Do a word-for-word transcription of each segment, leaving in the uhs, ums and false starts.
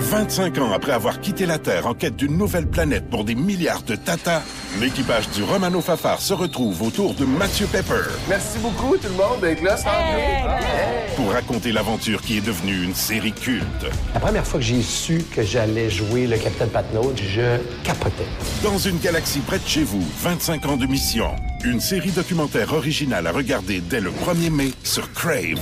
vingt-cinq ans après avoir quitté la Terre en quête d'une nouvelle planète pour des milliards de tatas, l'équipage du Romano Fafard se retrouve autour de Mathieu Pepper. Merci beaucoup tout le monde d'être là. Hey, hey. Pour raconter l'aventure qui est devenue une série culte. La première fois que j'ai su que j'allais jouer le Capitaine Patnaud, je capotais. Dans une galaxie près de chez vous, vingt-cinq ans de mission. Une série documentaire originale à regarder dès le premier mai sur Crave.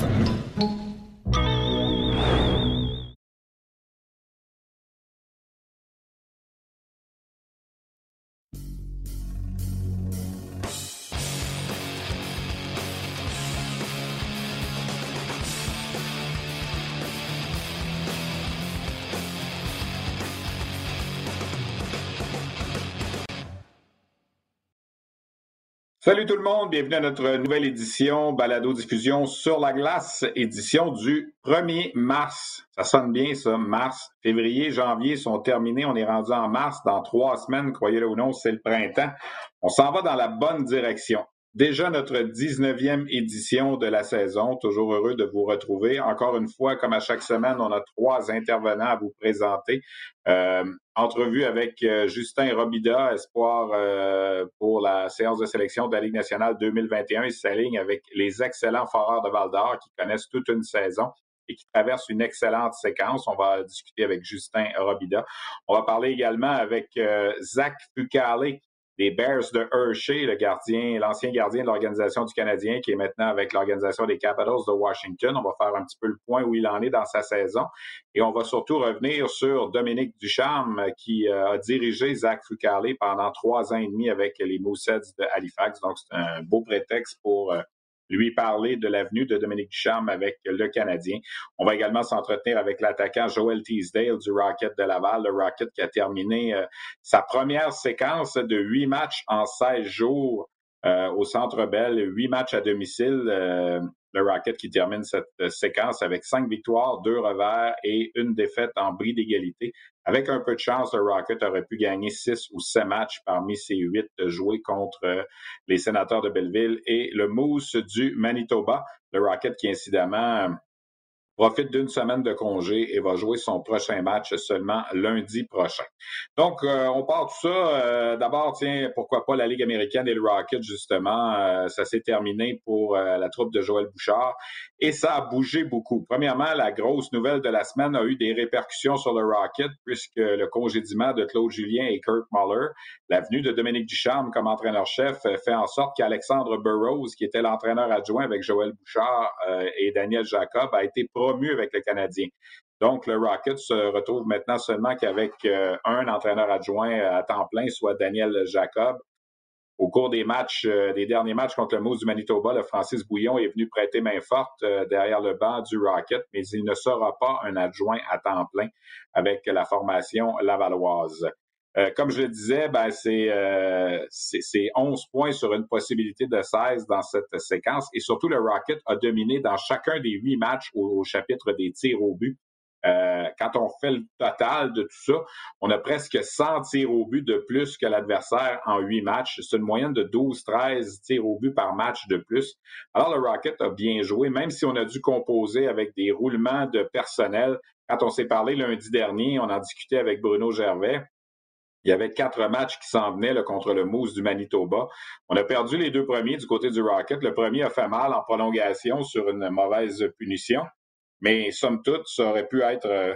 Salut tout le monde, bienvenue à notre nouvelle édition Balado-diffusion sur la glace, édition du premier mars. Ça sonne bien ça, mars. Février, janvier sont terminés, on est rendu en mars. Dans trois semaines, croyez-le ou non, c'est le printemps. On s'en va dans la bonne direction. Déjà notre dix-neuvième édition de la saison. Toujours heureux de vous retrouver. Encore une fois, comme à chaque semaine, on a trois intervenants à vous présenter. Euh, entrevue avec euh, Justin Robida, espoir euh, pour la séance de sélection de la Ligue nationale deux mille vingt et un. Il s'aligne avec les excellents Foreurs de Val-d'Or qui connaissent toute une saison et qui traversent une excellente séquence. On va discuter avec Justin Robida. On va parler également avec euh, Zach Fucale, des Bears de Hershey, le gardien, l'ancien gardien de l'organisation du Canadien, qui est maintenant avec l'organisation des Capitals de Washington. On va faire un petit peu le point où il en est dans sa saison. Et on va surtout revenir sur Dominique Ducharme, qui euh, a dirigé Zach Fucale pendant trois ans et demi avec les Mooseheads de Halifax. Donc, c'est un beau prétexte pour euh, lui parler de l'avenue de Dominique Ducharme avec le Canadien. On va également s'entretenir avec l'attaquant Joel Teasdale du Rocket de Laval, le Rocket qui a terminé euh, sa première séquence de huit matchs en seize jours euh, au Centre Bell, huit matchs à domicile. Euh, le Rocket qui termine cette euh, séquence avec cinq victoires, deux revers et une défaite en bris d'égalité. Avec un peu de chance, le Rocket aurait pu gagner six ou sept matchs parmi ces huit joués contre euh, les Sénateurs de Belleville et le Moose du Manitoba. Le Rocket qui, incidemment, euh, profite d'une semaine de congé et va jouer son prochain match seulement lundi prochain. Donc, euh, on part tout ça. Euh, d'abord, tiens, pourquoi pas la Ligue américaine et le Rocket, justement. Euh, ça s'est terminé pour euh, la troupe de Joël Bouchard et ça a bougé beaucoup. Premièrement, la grosse nouvelle de la semaine a eu des répercussions sur le Rocket puisque le congédiement de Claude Julien et Kirk Muller, la venue de Dominique Ducharme comme entraîneur-chef, fait en sorte qu'Alexandre Burrows, qui était l'entraîneur adjoint avec Joël Bouchard euh, et Daniel Jacob, a été promu avec le Canadien. Donc, le Rocket se retrouve maintenant seulement qu'avec euh, un entraîneur adjoint à temps plein, soit Daniel Jacob. Au cours des matchs, euh, des derniers matchs contre le Moose du Manitoba, le Francis Bouillon est venu prêter main forte euh, derrière le banc du Rocket, mais il ne sera pas un adjoint à temps plein avec la formation lavalloise. Euh, comme je le disais, ben c'est, euh, c'est, c'est onze points sur une possibilité de seize dans cette séquence. Et surtout, le Rocket a dominé dans chacun des huit matchs au, au chapitre des tirs au but. Euh, quand on fait le total de tout ça, on a presque cent tirs au but de plus que l'adversaire en huit matchs. C'est une moyenne de douze treize tirs au but par match de plus. Alors, le Rocket a bien joué, même si on a dû composer avec des roulements de personnel. Quand on s'est parlé lundi dernier, on en discutait avec Bruno Gervais. Il y avait quatre matchs qui s'en venaient là, contre le Moose du Manitoba. On a perdu les deux premiers du côté du Rocket. Le premier a fait mal en prolongation sur une mauvaise punition. Mais somme toute, ça aurait pu être euh,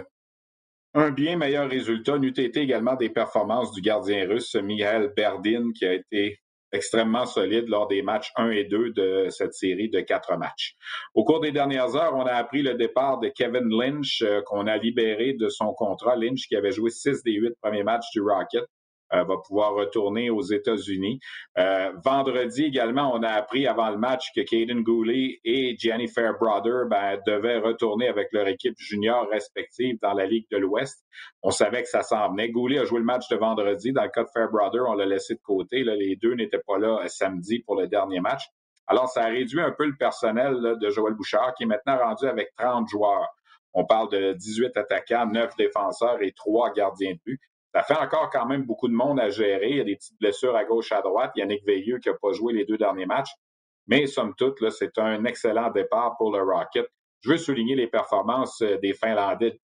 un bien meilleur résultat. N'eût été également des performances du gardien russe Mikhail Berdin qui a été extrêmement solide lors des matchs un et deux de cette série de quatre matchs. Au cours des dernières heures, on a appris le départ de Kevin Lynch, euh, qu'on a libéré de son contrat. Lynch, qui avait joué six des huit premiers matchs du Rocket, euh, va pouvoir retourner aux États-Unis. Euh, vendredi également, on a appris avant le match que Caden Goulet et Gianni Fairbrother ben, devaient retourner avec leur équipe junior respective dans la Ligue de l'Ouest. On savait que ça s'en venait. Goulet a joué le match de vendredi. Dans le cas de Fairbrother, on l'a laissé de côté. Là, les deux n'étaient pas là euh, samedi pour le dernier match. Alors, ça a réduit un peu le personnel là, de Joël Bouchard, qui est maintenant rendu avec trente joueurs. On parle de dix-huit attaquants, neuf défenseurs et trois gardiens de but. Ça fait encore quand même beaucoup de monde à gérer. Il y a des petites blessures à gauche, à droite. Yannick Veilleux qui n'a pas joué les deux derniers matchs. Mais somme toute, là, c'est un excellent départ pour le Rocket. Je veux souligner les performances des Finlandais.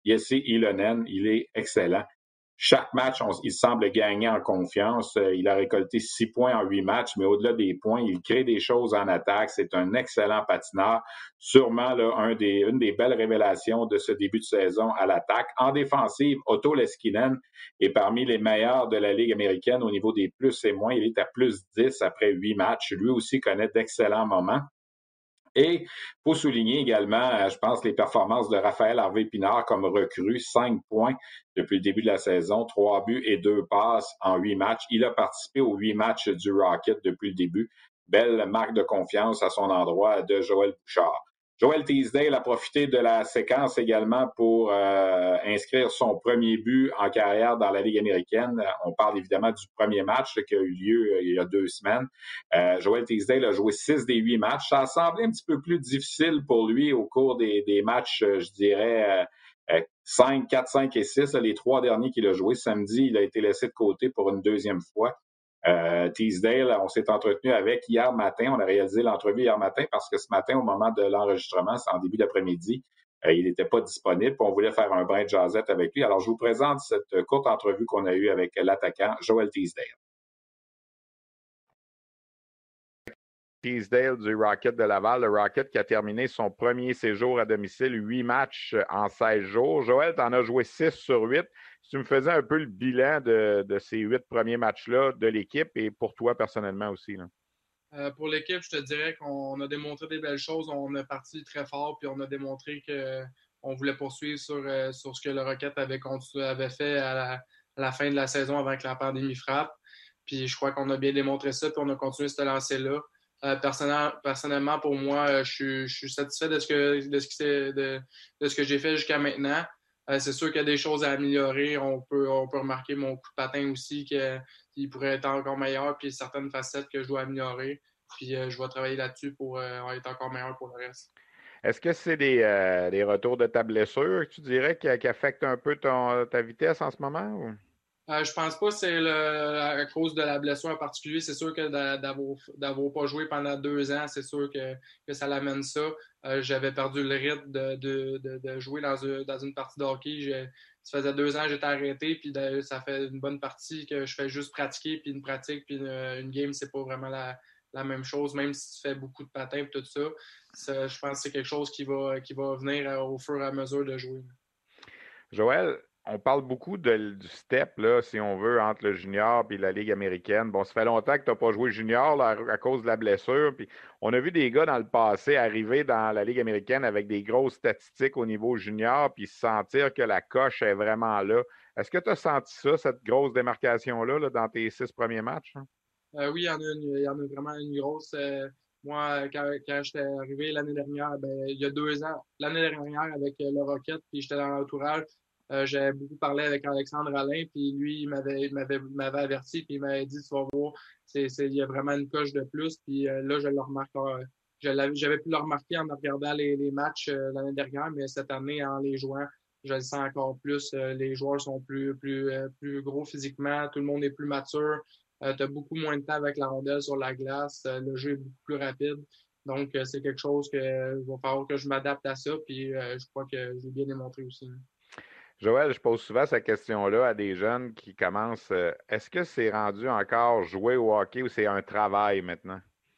Jesse Ilonen, il est excellent. Chaque match, on, il semble gagner en confiance. Il a récolté six points en huit matchs, mais au-delà des points, il crée des choses en attaque. C'est un excellent patineur. Sûrement là, un des, une des belles révélations de ce début de saison à l'attaque. En défensive, Otto Leskinen est parmi les meilleurs de la Ligue américaine au niveau des plus et moins. Il est à plus dix après huit matchs. Lui aussi connaît d'excellents moments. Et il faut souligner également, je pense, les performances de Raphaël Harvey-Pinard comme recrue, cinq points depuis le début de la saison, trois buts et deux passes en huit matchs. Il a participé aux huit matchs du Rocket depuis le début. Belle marque de confiance à son endroit de Joël Bouchard. Joel Teasdale a profité de la séquence également pour euh, inscrire son premier but en carrière dans la Ligue américaine. On parle évidemment du premier match qui a eu lieu il y a deux semaines. Euh, Joel Teasdale a joué six des huit matchs. Ça a semblé un petit peu plus difficile pour lui au cours des, des matchs, je dirais, euh, cinq, quatre, cinq et six. Les trois derniers qu'il a joués. Samedi, il a été laissé de côté pour une deuxième fois. Euh, Teasdale, on s'est entretenu avec hier matin. On a réalisé l'entrevue hier matin parce que ce matin, au moment de l'enregistrement, c'est en début d'après-midi, euh, il n'était pas disponible. On voulait faire un brin de jasette avec lui. Alors, je vous présente cette courte entrevue qu'on a eue avec l'attaquant Joel Teasdale. Teasdale du Rocket de Laval, le Rocket qui a terminé son premier séjour à domicile, huit matchs en seize jours. Joël, tu en as joué six sur huit. Si tu me faisais un peu le bilan de, de ces huit premiers matchs-là de l'équipe et pour toi personnellement aussi. Là. Euh, pour l'équipe, je te dirais qu'on a démontré des belles choses. On est parti très fort puis on a démontré qu'on voulait poursuivre sur, euh, sur ce que le Rocket avait, continué, avait fait à la, à la fin de la saison avant que la pandémie frappe. Puis je crois qu'on a bien démontré ça puis on a continué ce lancer-là. Euh, personnel, personnellement, pour moi, euh, je, suis, je suis satisfait de ce que, de ce qui de, de ce que j'ai fait jusqu'à maintenant. Euh, c'est sûr qu'il y a des choses à améliorer. On peut, on peut remarquer mon coup de patin aussi, que, qu'il pourrait être encore meilleur, puis certaines facettes que je dois améliorer. Puis euh, je vais travailler là-dessus pour euh, être encore meilleur pour le reste. Est-ce que c'est des, euh, des retours de ta blessure que tu dirais qui, qui affectent un peu ton, ta vitesse en ce moment? Ou? Euh, je pense pas que c'est le, à cause de la blessure en particulier. C'est sûr que d'avoir, d'avoir pas joué pendant deux ans, c'est sûr que, que ça l'amène ça. Euh, j'avais perdu le rythme de, de, de, de jouer dans une, dans une partie de hockey. Je, ça faisait deux ans que j'étais arrêté, puis de, ça fait une bonne partie que je fais juste pratiquer, puis une pratique, puis une, une game, c'est pas vraiment la, la même chose, même si tu fais beaucoup de patins et tout ça. ça. Je pense que c'est quelque chose qui va, qui va venir au fur et à mesure de jouer. Joël, on parle beaucoup de, du step, là, si on veut, entre le junior et la Ligue américaine. Bon, ça fait longtemps que tu n'as pas joué junior là, à cause de la blessure. Puis on a vu des gars dans le passé arriver dans la Ligue américaine avec des grosses statistiques au niveau junior puis sentir que la coche est vraiment là. Est-ce que tu as senti ça, cette grosse démarcation-là, là, dans tes six premiers matchs? Hein? Euh, oui, il y, en a une, il y en a vraiment une grosse. Euh, moi, quand, quand j'étais arrivé l'année dernière, ben, il y a deux ans, l'année dernière avec euh, le Rocket, puis j'étais dans l'entourage, euh, j'avais beaucoup parlé avec Alexandre Alain, puis lui, il m'avait, il m'avait, m'avait averti, puis il m'avait dit, tu vas voir, c'est, c'est, il y a vraiment une coche de plus, puis euh, là, je le remarque. Euh, je l'avais, j'avais pu le remarquer en regardant les, les matchs euh, l'année dernière, mais cette année, en les jouant, je le sens encore plus. Euh, les joueurs sont plus, plus, euh, plus gros physiquement, tout le monde est plus mature. Euh, tu as beaucoup moins de temps avec la rondelle sur la glace. Euh, le jeu est beaucoup plus rapide. Donc, euh, c'est quelque chose que euh, il va falloir que je m'adapte à ça. Puis, euh, je crois que j'ai bien démontré aussi. Joël, je pose souvent cette question-là à des jeunes qui commencent. Euh, est-ce que c'est rendu encore jouer au hockey ou c'est un travail maintenant?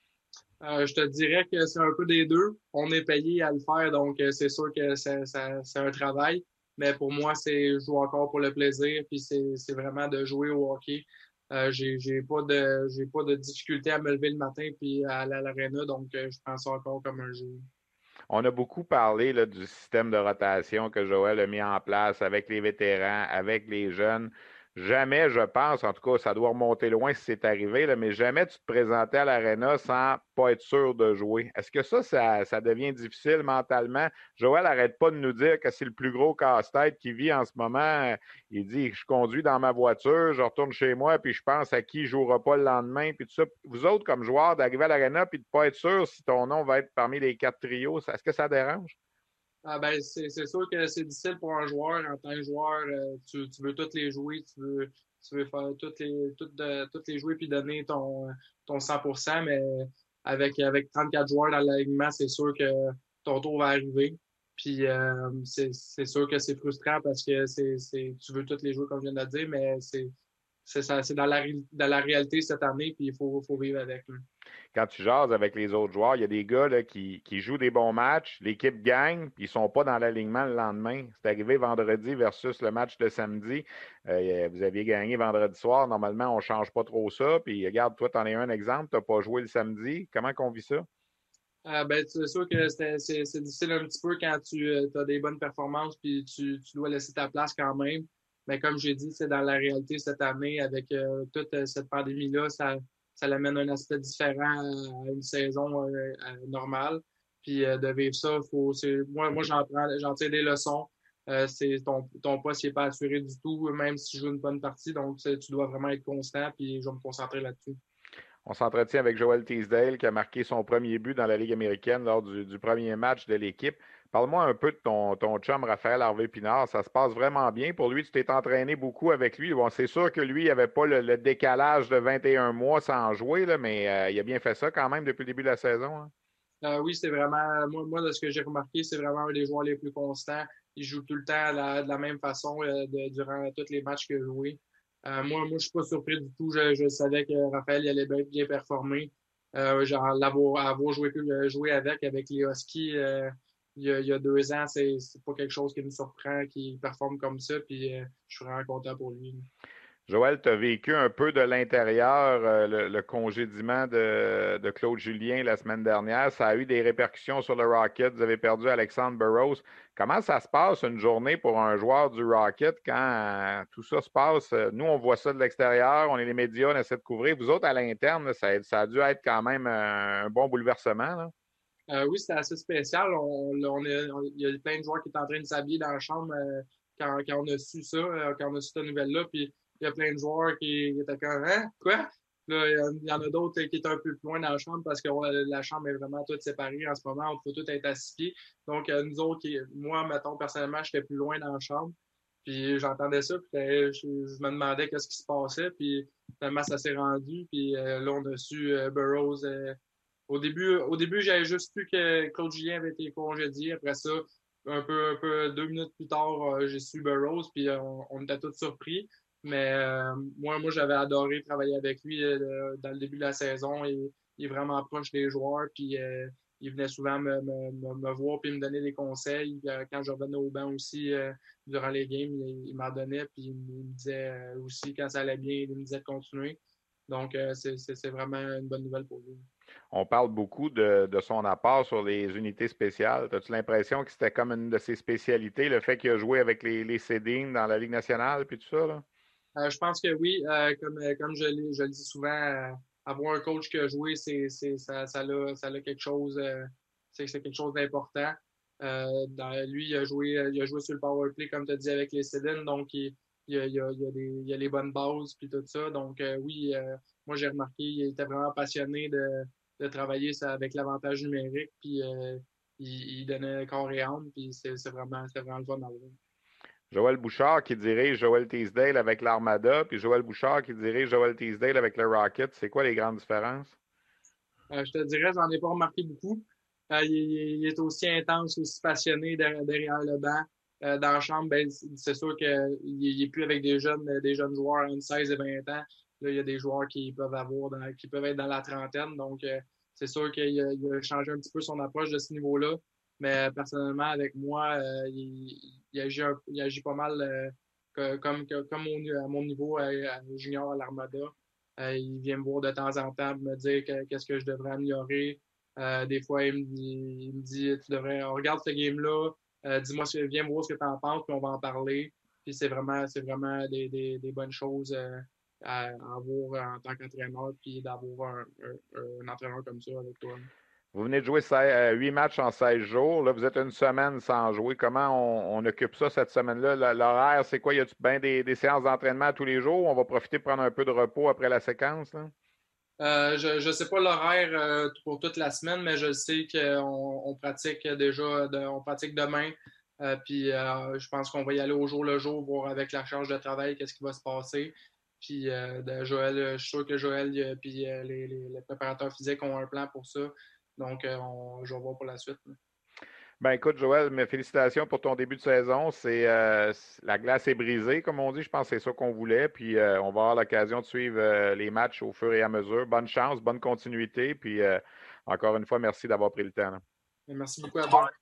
Euh, je te dirais que c'est un peu des deux. On est payé à le faire, donc euh, c'est sûr que c'est, ça, c'est un travail. Mais pour moi, c'est jouer encore pour le plaisir. Puis, c'est, c'est vraiment de jouer au hockey. Euh, j'ai, j'ai pas de, j'ai pas de difficulté à me lever le matin puis à aller à l'aréna, donc euh, je prends ça encore comme un jeu. On a beaucoup parlé là, du système de rotation que Joël a mis en place avec les vétérans, avec les jeunes. Jamais, je pense, en tout cas, ça doit remonter loin si c'est arrivé, là, mais jamais tu te présentais à l'aréna sans pas être sûr de jouer. Est-ce que ça, ça, ça devient difficile mentalement? Joël n'arrête pas de nous dire que c'est le plus gros casse-tête qu'il vit en ce moment. Il dit, je conduis dans ma voiture, je retourne chez moi, puis je pense à qui ne jouera pas le lendemain, puis tout ça. Vous autres, comme joueurs, d'arriver à l'aréna puis de ne pas être sûr si ton nom va être parmi les quatre trios, est-ce que ça dérange? Ah ben c'est, c'est sûr que c'est difficile pour un joueur. En tant que joueur, euh, tu, tu veux toutes les jouer, tu veux, tu veux faire toutes les, toutes, de, toutes les jouer puis donner ton, ton cent pour cent, mais avec, avec trente-quatre joueurs dans l'alignement, c'est sûr que ton tour va arriver. Puis euh, c'est, c'est sûr que c'est frustrant parce que c'est, c'est, tu veux tous les jouer comme je viens de le dire, mais c'est, c'est, ça, c'est dans, la, dans la réalité cette année, puis il faut, faut vivre avec. Là. Quand tu jases avec les autres joueurs, il y a des gars là, qui, qui jouent des bons matchs, l'équipe gagne, puis ils ne sont pas dans l'alignement le lendemain. C'est arrivé vendredi versus le match de samedi. Euh, vous aviez gagné vendredi soir. Normalement, on ne change pas trop ça. Puis regarde, toi, tu en es un exemple. Tu n'as pas joué le samedi. Comment qu'on vit ça? Euh, ben, c'est sûr que c'est, c'est, c'est difficile un petit peu quand tu euh, as des bonnes performances puis tu, tu dois laisser ta place quand même. Mais comme j'ai dit, c'est dans la réalité cette année avec euh, toute euh, cette pandémie-là, ça, ça amène un aspect différent à une saison euh, normale. Puis euh, de vivre ça, faut, c'est, moi, moi j'en prends, j'en tire des leçons. Euh, c'est ton, ton poste n'est pas assuré du tout, même si tu joues une bonne partie. Donc, tu dois vraiment être constant, puis je vais me concentrer là-dessus. On s'entretient avec Joel Teasdale qui a marqué son premier but dans la Ligue américaine lors du, du premier match de l'équipe. Parle-moi un peu de ton, ton chum Raphaël Harvey-Pinard. Ça se passe vraiment bien pour lui. Tu t'es entraîné beaucoup avec lui. Bon, c'est sûr que lui, il n'avait pas le, le décalage de vingt et un mois sans jouer, là, mais euh, il a bien fait ça quand même depuis le début de la saison. Hein? Euh, oui, c'est vraiment, moi, moi, de ce que j'ai remarqué, c'est vraiment un des joueurs les plus constants. Il joue tout le temps la, de la même façon euh, de, durant tous les matchs qu'il a joué. Euh, moi, moi, je suis pas surpris du tout. Je, je savais que Raphaël il allait bien, bien performer. Euh, genre, l'avoir, avoir joué, joué avec, avec les Huskies euh, il, y a, il y a deux ans, c'est, c'est pas quelque chose qui me surprend, qu'il performe comme ça. Puis euh, je suis vraiment content pour lui. Joël, tu as vécu un peu de l'intérieur euh, le, le congédiement de, de Claude Julien la semaine dernière. Ça a eu des répercussions sur le Rocket. Vous avez perdu Alexandre Burroughs. Comment ça se passe une journée pour un joueur du Rocket quand euh, tout ça se passe? Nous, on voit ça de l'extérieur, on est les médias, on essaie de couvrir. Vous autres, à l'interne, ça, ça a dû être quand même un, un bon bouleversement. Là. Euh, oui, c'était assez spécial. On, on est, on, il y a plein de joueurs qui étaient en train de s'habiller dans la chambre euh, quand, quand on a su ça, euh, quand on a su cette nouvelle-là. Puis il y a plein de joueurs qui, qui étaient comme hein? Quoi? Là, il y en a d'autres qui étaient un peu plus loin dans la chambre parce que ouais, la chambre est vraiment toute séparée en ce moment. On peut tout être à six pieds. Donc, euh, nous autres, qui, moi, mettons, personnellement, j'étais plus loin dans la chambre. Puis j'entendais ça, puis je, je me demandais qu'est-ce qui se passait. Puis finalement, ça s'est rendu. Puis euh, là, on a su euh, Burroughs. Euh, au début, au début, j'avais juste su que Claude Julien avait été congédié. Après ça, un peu, un peu deux minutes plus tard, euh, j'ai su Burroughs, puis euh, on, on était tous surpris. Mais euh, moi, moi, j'avais adoré travailler avec lui euh, dans le début de la saison. Il, il est vraiment proche des joueurs, puis euh, il venait souvent me, me, me, me voir puis me donner des conseils. Euh, quand je revenais au banc aussi, euh, durant les games, il, il m'en donnait, puis il me disait euh, aussi quand ça allait bien, il me disait de continuer. Donc, euh, c'est, c'est, c'est vraiment une bonne nouvelle pour lui. On parle beaucoup de, de son apport sur les unités spéciales. As-tu l'impression que c'était comme une de ses spécialités, le fait qu'il a joué avec les, les Cédines dans la Ligue nationale puis tout ça? Là? Euh, je pense que oui. Euh, comme, comme je, je le dis souvent, euh, avoir un coach qui a joué, c'est, c'est, ça, ça, a, ça a quelque chose, euh, c'est, c'est quelque chose d'important. Euh, dans, lui, il a, joué, il a joué sur le power play, comme tu as dit, avec les Cédines. Donc, il, il, a, il, a, il, a des, il a les bonnes bases puis tout ça. Donc, euh, oui, euh, moi, j'ai remarqué, il était vraiment passionné de de travailler ça avec l'avantage numérique, puis euh, il, il donnait corps et âme, puis c'est, c'est vraiment, c'est vraiment le fun à voir. Joël Bouchard qui dirige Joel Teasdale avec l'Armada, puis Joël Bouchard qui dirige Joel Teasdale avec le Rocket. C'est quoi les grandes différences? Euh, je te dirais, j'en ai pas remarqué beaucoup. Euh, il, il est aussi intense, aussi passionné derrière, derrière le banc. Euh, dans la chambre, ben, c'est sûr qu'il n'est plus avec des jeunes, des jeunes joueurs entre seize et vingt ans. Là, il y a des joueurs qui peuvent avoir dans, qui peuvent être dans la trentaine. Donc, euh, c'est sûr qu'il a, il a changé un petit peu son approche de ce niveau-là. Mais personnellement, avec moi, euh, il, il, agit un, il agit pas mal euh, que, comme, que, comme au, à mon niveau à, à junior à l'Armada. Euh, il vient me voir de temps en temps, me dire que, qu'est-ce que je devrais améliorer. Euh, des fois, il me dit, il me dit tu devrais, on regarde ce game-là, euh, dis-moi, viens me voir ce que tu en penses, puis on va en parler. Puis c'est vraiment, c'est vraiment des, des, des bonnes choses euh, à, à avoir en tant qu'entraîneur, puis d'avoir un, un, un entraîneur comme ça avec toi. Vous venez de jouer huit matchs en seize jours. Là, vous êtes une semaine sans jouer. Comment on, on occupe ça cette semaine-là? L'horaire, c'est quoi? Y a-tu bien des, des séances d'entraînement tous les jours? On va profiter de prendre un peu de repos après la séquence? Là? Euh, je ne sais pas l'horaire euh, pour toute la semaine, mais je sais qu'on on pratique déjà, de, on pratique demain. Euh, puis euh, je pense qu'on va y aller au jour le jour, voir avec la charge de travail qu'est-ce qui va se passer. Puis euh, de Joël, je suis sûr que Joël et puis euh, les, les, les préparateurs physiques ont un plan pour ça. Donc, euh, on, je vais voir pour la suite. Ben écoute, Joël, mes félicitations pour ton début de saison. C'est euh, la glace est brisée, comme on dit. Je pense que c'est ça qu'on voulait. Puis euh, on va avoir l'occasion de suivre euh, les matchs au fur et à mesure. Bonne chance, bonne continuité. Puis euh, encore une fois, merci d'avoir pris le temps. Là. Merci beaucoup à toi.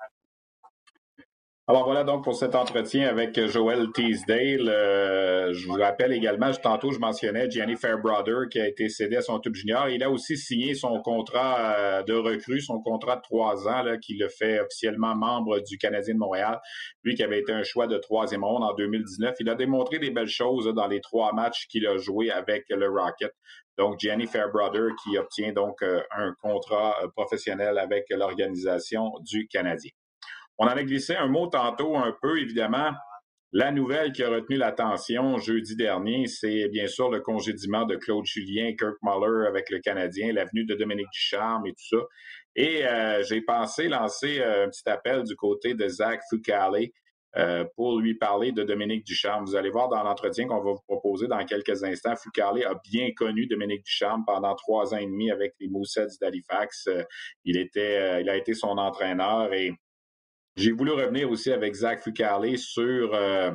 Alors voilà donc pour cet entretien avec Joel Teasdale. Euh, je vous rappelle également, tantôt je mentionnais Gianni Fairbrother qui a été cédé à son tube junior. Il a aussi signé son contrat euh, de recrue, son contrat de trois ans là, qui le fait officiellement membre du Canadien de Montréal. Lui qui avait été un choix de troisième ronde en deux mille dix-neuf. Il a démontré des belles choses là, dans les trois matchs qu'il a joués avec le Rocket. Donc, Gianni Fairbrother qui obtient donc euh, un contrat euh, professionnel avec l'organisation du Canadien. On en a glissé un mot tantôt un peu, évidemment. La nouvelle qui a retenu l'attention jeudi dernier, c'est bien sûr le congédiement de Claude Julien, Kirk Muller avec le Canadien, l'avenue de Dominique Ducharme et tout ça. Et euh, j'ai pensé lancer euh, un petit appel du côté de Zach Fucale euh, pour lui parler de Dominique Ducharme. Vous allez voir dans l'entretien qu'on va vous proposer dans quelques instants, Fucale a bien connu Dominique Ducharme pendant trois ans et demi avec les Mooseheads d'Halifax. Euh, il était, euh, il a été son entraîneur et j'ai voulu revenir aussi avec Zach Fucale sur euh,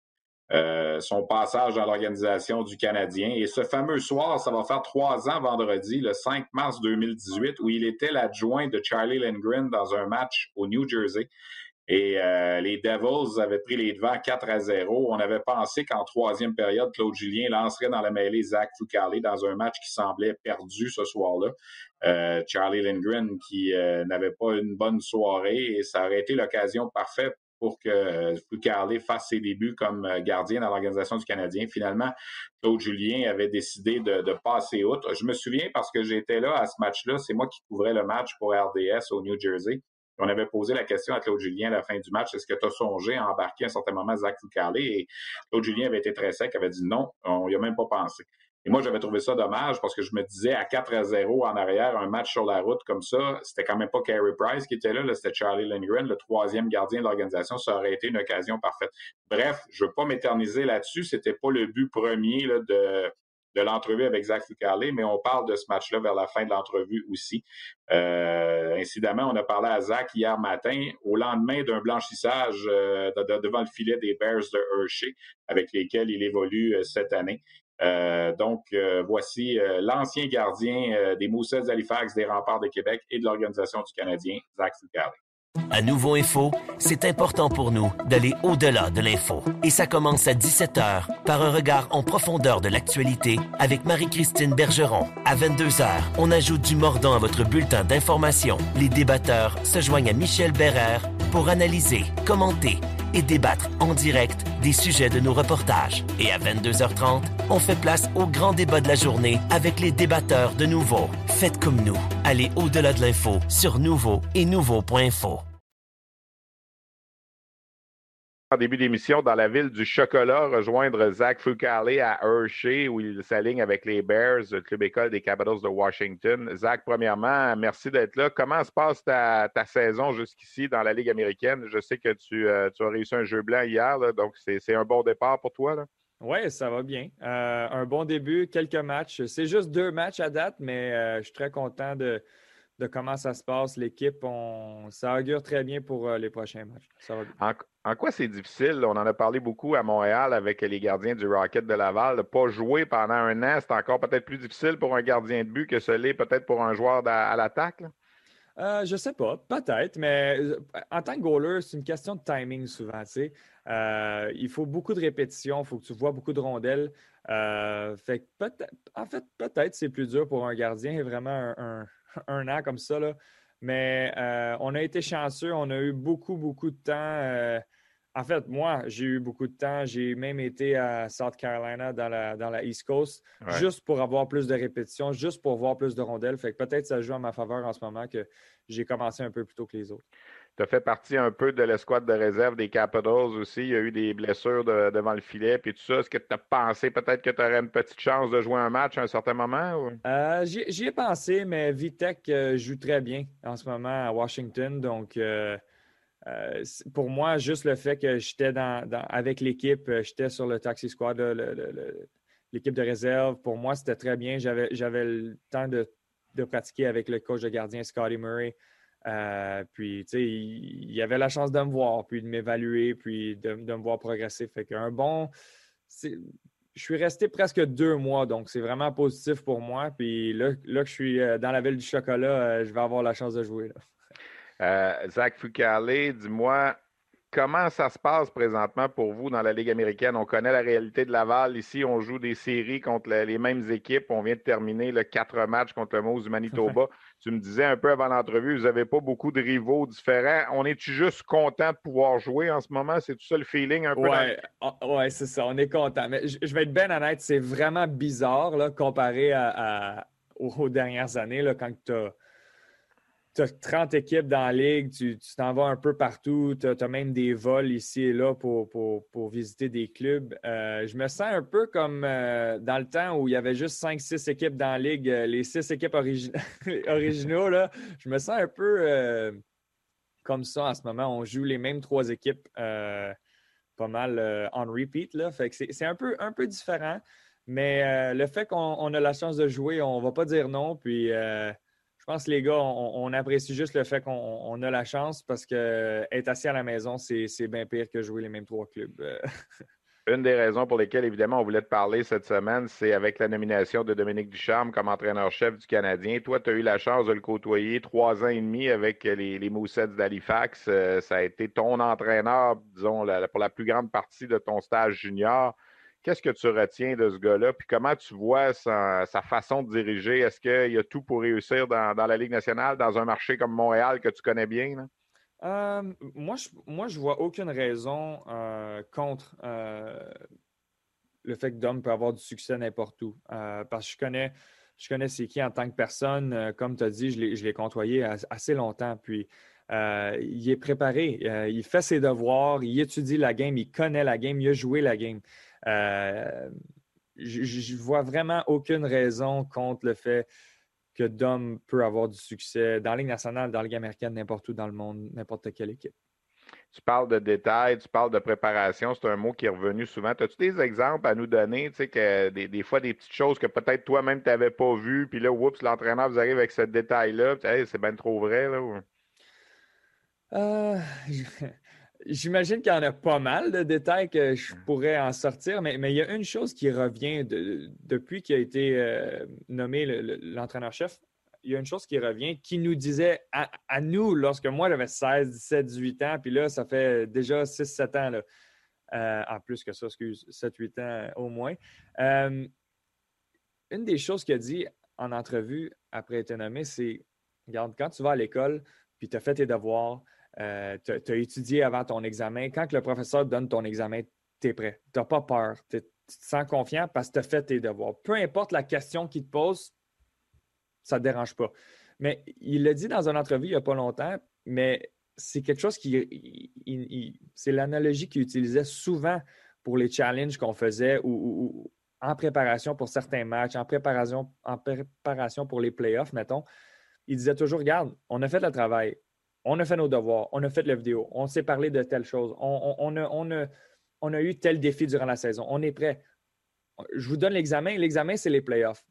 euh, son passage dans l'organisation du Canadien. Et ce fameux soir, ça va faire trois ans vendredi, le cinq mars deux mille dix-huit, où il était l'adjoint de Charlie Lindgren dans un match au New Jersey. Et euh, les Devils avaient pris les devants quatre à zéro. On avait pensé qu'en troisième période, Claude Julien lancerait dans la mêlée Zach Fucale dans un match qui semblait perdu ce soir-là. Euh, Charlie Lindgren qui euh, n'avait pas une bonne soirée et ça aurait été l'occasion parfaite pour que euh, Fucale fasse ses débuts comme euh, gardien dans l'organisation du Canadien. Finalement, Claude Julien avait décidé de, de passer outre. Je me souviens parce que j'étais là à ce match-là. C'est moi qui couvrais le match pour R D S au New Jersey. On avait posé la question à Claude Julien à la fin du match, est-ce que tu as songé à embarquer à un certain moment Zach Fucale? Et Claude Julien avait été très sec, avait dit non, on n'y a même pas pensé. Et moi, j'avais trouvé ça dommage parce que je me disais à quatre à zéro en arrière, un match sur la route comme ça, c'était quand même pas Carey Price qui était là, là c'était Charlie Lindgren, le troisième gardien de l'organisation, ça aurait été une occasion parfaite. Bref, je ne veux pas m'éterniser là-dessus, c'était pas le but premier là, de... de l'entrevue avec Zach Fucale, mais on parle de ce match-là vers la fin de l'entrevue aussi. Euh, incidemment, on a parlé à Zach hier matin, au lendemain d'un blanchissage euh, de, de, devant le filet des Bears de Hershey, avec lesquels il évolue euh, cette année. Euh, donc, euh, voici euh, l'ancien gardien euh, des Mooseheads d'Halifax, des Remparts de Québec et de l'Organisation du Canadien, Zach Fucale. À Nouveau Info, c'est important pour nous d'aller au-delà de l'info. Et ça commence à dix-sept heures par un regard en profondeur de l'actualité avec Marie-Christine Bergeron. À vingt-deux heures, on ajoute du mordant à votre bulletin d'information. Les débatteurs se joignent à Michel Bérère pour analyser, commenter et débattre en direct des sujets de nos reportages. Et à vingt-deux heures trente, on fait place au grand débat de la journée avec les débatteurs de Nouveau. Faites comme nous. Allez au-delà de l'info sur Nouveau et nouveau point info. En début d'émission, dans la ville du chocolat, rejoindre Zach Fucale à Hershey, où il s'aligne avec les Bears, le club école des Capitals de Washington. Zach, premièrement, merci d'être là. Comment se passe ta, ta saison jusqu'ici dans la Ligue américaine? Je sais que tu, euh, tu as réussi un jeu blanc hier, là, donc c'est, c'est un bon départ pour toi, là. Oui, ça va bien. Euh, un bon début, quelques matchs. C'est juste deux matchs à date, mais euh, je suis très content de, de comment ça se passe. L'équipe, on, ça augure très bien pour euh, les prochains matchs. Ça va bien. En, en quoi c'est difficile? On en a parlé beaucoup à Montréal avec les gardiens du Rocket de Laval. De ne pas jouer pendant un an, c'est encore peut-être plus difficile pour un gardien de but que ce l'est peut-être pour un joueur à l'attaque, là? Euh, je sais pas, peut-être, mais en tant que goaler, c'est une question de timing souvent. Tu sais. Euh, il faut beaucoup de répétitions, il faut que tu vois beaucoup de rondelles. Euh, fait que peut-être, en fait, peut-être c'est plus dur pour un gardien, vraiment un, un, un an comme ça. Là. Mais euh, on a été chanceux, on a eu beaucoup, beaucoup de temps. Euh, en fait, moi, j'ai eu beaucoup de temps. J'ai même été à South Carolina dans la, dans la East Coast, ouais. Juste pour avoir plus de répétitions, juste pour voir plus de rondelles. Fait que peut-être ça joue en ma faveur en ce moment que j'ai commencé un peu plus tôt que les autres. Tu as fait partie un peu de l'escouade de réserve des Capitals aussi. Il y a eu des blessures de, devant le filet puis tout ça. Est-ce que tu as pensé peut-être que tu aurais une petite chance de jouer un match à un certain moment? Ou? Euh, j'y, j'y ai pensé, mais Vitek euh, joue très bien en ce moment à Washington. Donc, euh, euh, pour moi, juste le fait que j'étais dans, dans, avec l'équipe, j'étais sur le taxi squad, le, le, le, l'équipe de réserve, pour moi, c'était très bien. J'avais, j'avais le temps de, de pratiquer avec le coach de gardien Scotty Murray. Euh, puis, tu sais, il, il avait la chance de me voir, puis de m'évaluer, puis de, de me voir progresser. Fait qu'un bon... C'est, je suis resté presque deux mois, donc c'est vraiment positif pour moi. Puis là, là que je suis dans la ville du chocolat, euh, je vais avoir la chance de jouer. Là. Euh, Zach Fucale, dis-moi, comment ça se passe présentement pour vous dans la Ligue américaine? On connaît la réalité de Laval. Ici, on joue des séries contre les, les mêmes équipes. On vient de terminer le quatre matchs contre le Moose du Manitoba. Tu me disais un peu avant l'entrevue, vous n'avez pas beaucoup de rivaux différents. On est-tu juste content de pouvoir jouer en ce moment? C'est tout ça le feeling un peu? Ouais, dans... ouais, c'est ça. On est content. Mais je, je vais être bien honnête, c'est vraiment bizarre là, comparé à, à, aux, aux dernières années là, quand tu as... Tu as trente équipes dans la ligue, tu, tu t'en vas un peu partout, tu as même des vols ici et là pour, pour, pour visiter des clubs. Euh, je me sens un peu comme euh, dans le temps où il y avait juste cinq six équipes dans la ligue, euh, les six équipes origi... originaux. Là, je me sens un peu euh, comme ça en ce moment. On joue les mêmes trois équipes euh, pas mal euh, on repeat. Là. Fait que c'est, c'est un peu, un peu différent, mais euh, le fait qu'on on a la chance de jouer, on ne va pas dire non. Puis. Euh, Je pense que les gars, on, on apprécie juste le fait qu'on on a la chance parce qu'être assis à la maison, c'est, c'est bien pire que jouer les mêmes trois clubs. Une des raisons pour lesquelles, évidemment, on voulait te parler cette semaine, c'est avec la nomination de Dominique Ducharme comme entraîneur-chef du Canadien. Toi, tu as eu la chance de le côtoyer trois ans et demi avec les, les Mooseheads d'Halifax. Euh, ça a été ton entraîneur, disons, la, pour la plus grande partie de ton stage junior. Qu'est-ce que tu retiens de ce gars-là? Puis comment tu vois sa, sa façon de diriger? Est-ce qu'il y a tout pour réussir dans, dans la Ligue nationale, dans un marché comme Montréal que tu connais bien? Là? Euh, moi, je moi, je vois aucune raison euh, contre euh, le fait que Dom peut avoir du succès n'importe où. Euh, parce que je connais, je connais c'est qui en tant que personne. Euh, comme tu as dit, je l'ai, je l'ai côtoyé assez longtemps. Puis, euh, il est préparé. Euh, il fait ses devoirs. Il étudie la game. Il connaît la game. Il a joué la game. Euh, je ne vois vraiment aucune raison contre le fait que Dom peut avoir du succès dans la Ligue nationale, dans la Ligue américaine, n'importe où dans le monde, n'importe quelle équipe. Tu parles de détails, tu parles de préparation, c'est un mot qui est revenu souvent. As-tu des exemples à nous donner, tu sais, que des, des fois des petites choses que peut-être toi-même tu n'avais pas vues, puis là, oups, l'entraîneur vous arrive avec ce détail-là, hey, c'est bien trop vrai, là? Ou... Euh, j'imagine qu'il y en a pas mal de détails que je pourrais en sortir, mais, mais il y a une chose qui revient de, depuis qu'il a été euh, nommé le, le, l'entraîneur-chef. Il y a une chose qui revient, qui nous disait à, à nous, lorsque moi j'avais seize, dix-sept, dix-huit ans, puis là, ça fait déjà six sept ans, là, euh, en plus que ça, excuse, sept huit ans au moins. Euh, une des choses qu'il a dit en entrevue après être nommé, c'est, regarde, quand tu vas à l'école, puis tu as fait tes devoirs, euh, tu as étudié avant ton examen, quand que le professeur donne ton examen, tu es prêt. Tu n'as pas peur. Tu te sens confiant parce que tu as fait tes devoirs. Peu importe la question qu'il te pose, ça ne te dérange pas. Mais il l'a dit dans une entrevue il n'y a pas longtemps, mais c'est quelque chose qui... Il, il, c'est l'analogie qu'il utilisait souvent pour les challenges qu'on faisait ou, ou, ou en préparation pour certains matchs, en préparation, en préparation pour les playoffs, mettons. Il disait toujours, regarde, on a fait le travail, on a fait nos devoirs, on a fait la vidéo, on s'est parlé de telle chose, on, on, on, a, on, a, on a eu tel défi durant la saison, on est prêt. Je vous donne l'examen, l'examen, c'est les playoffs.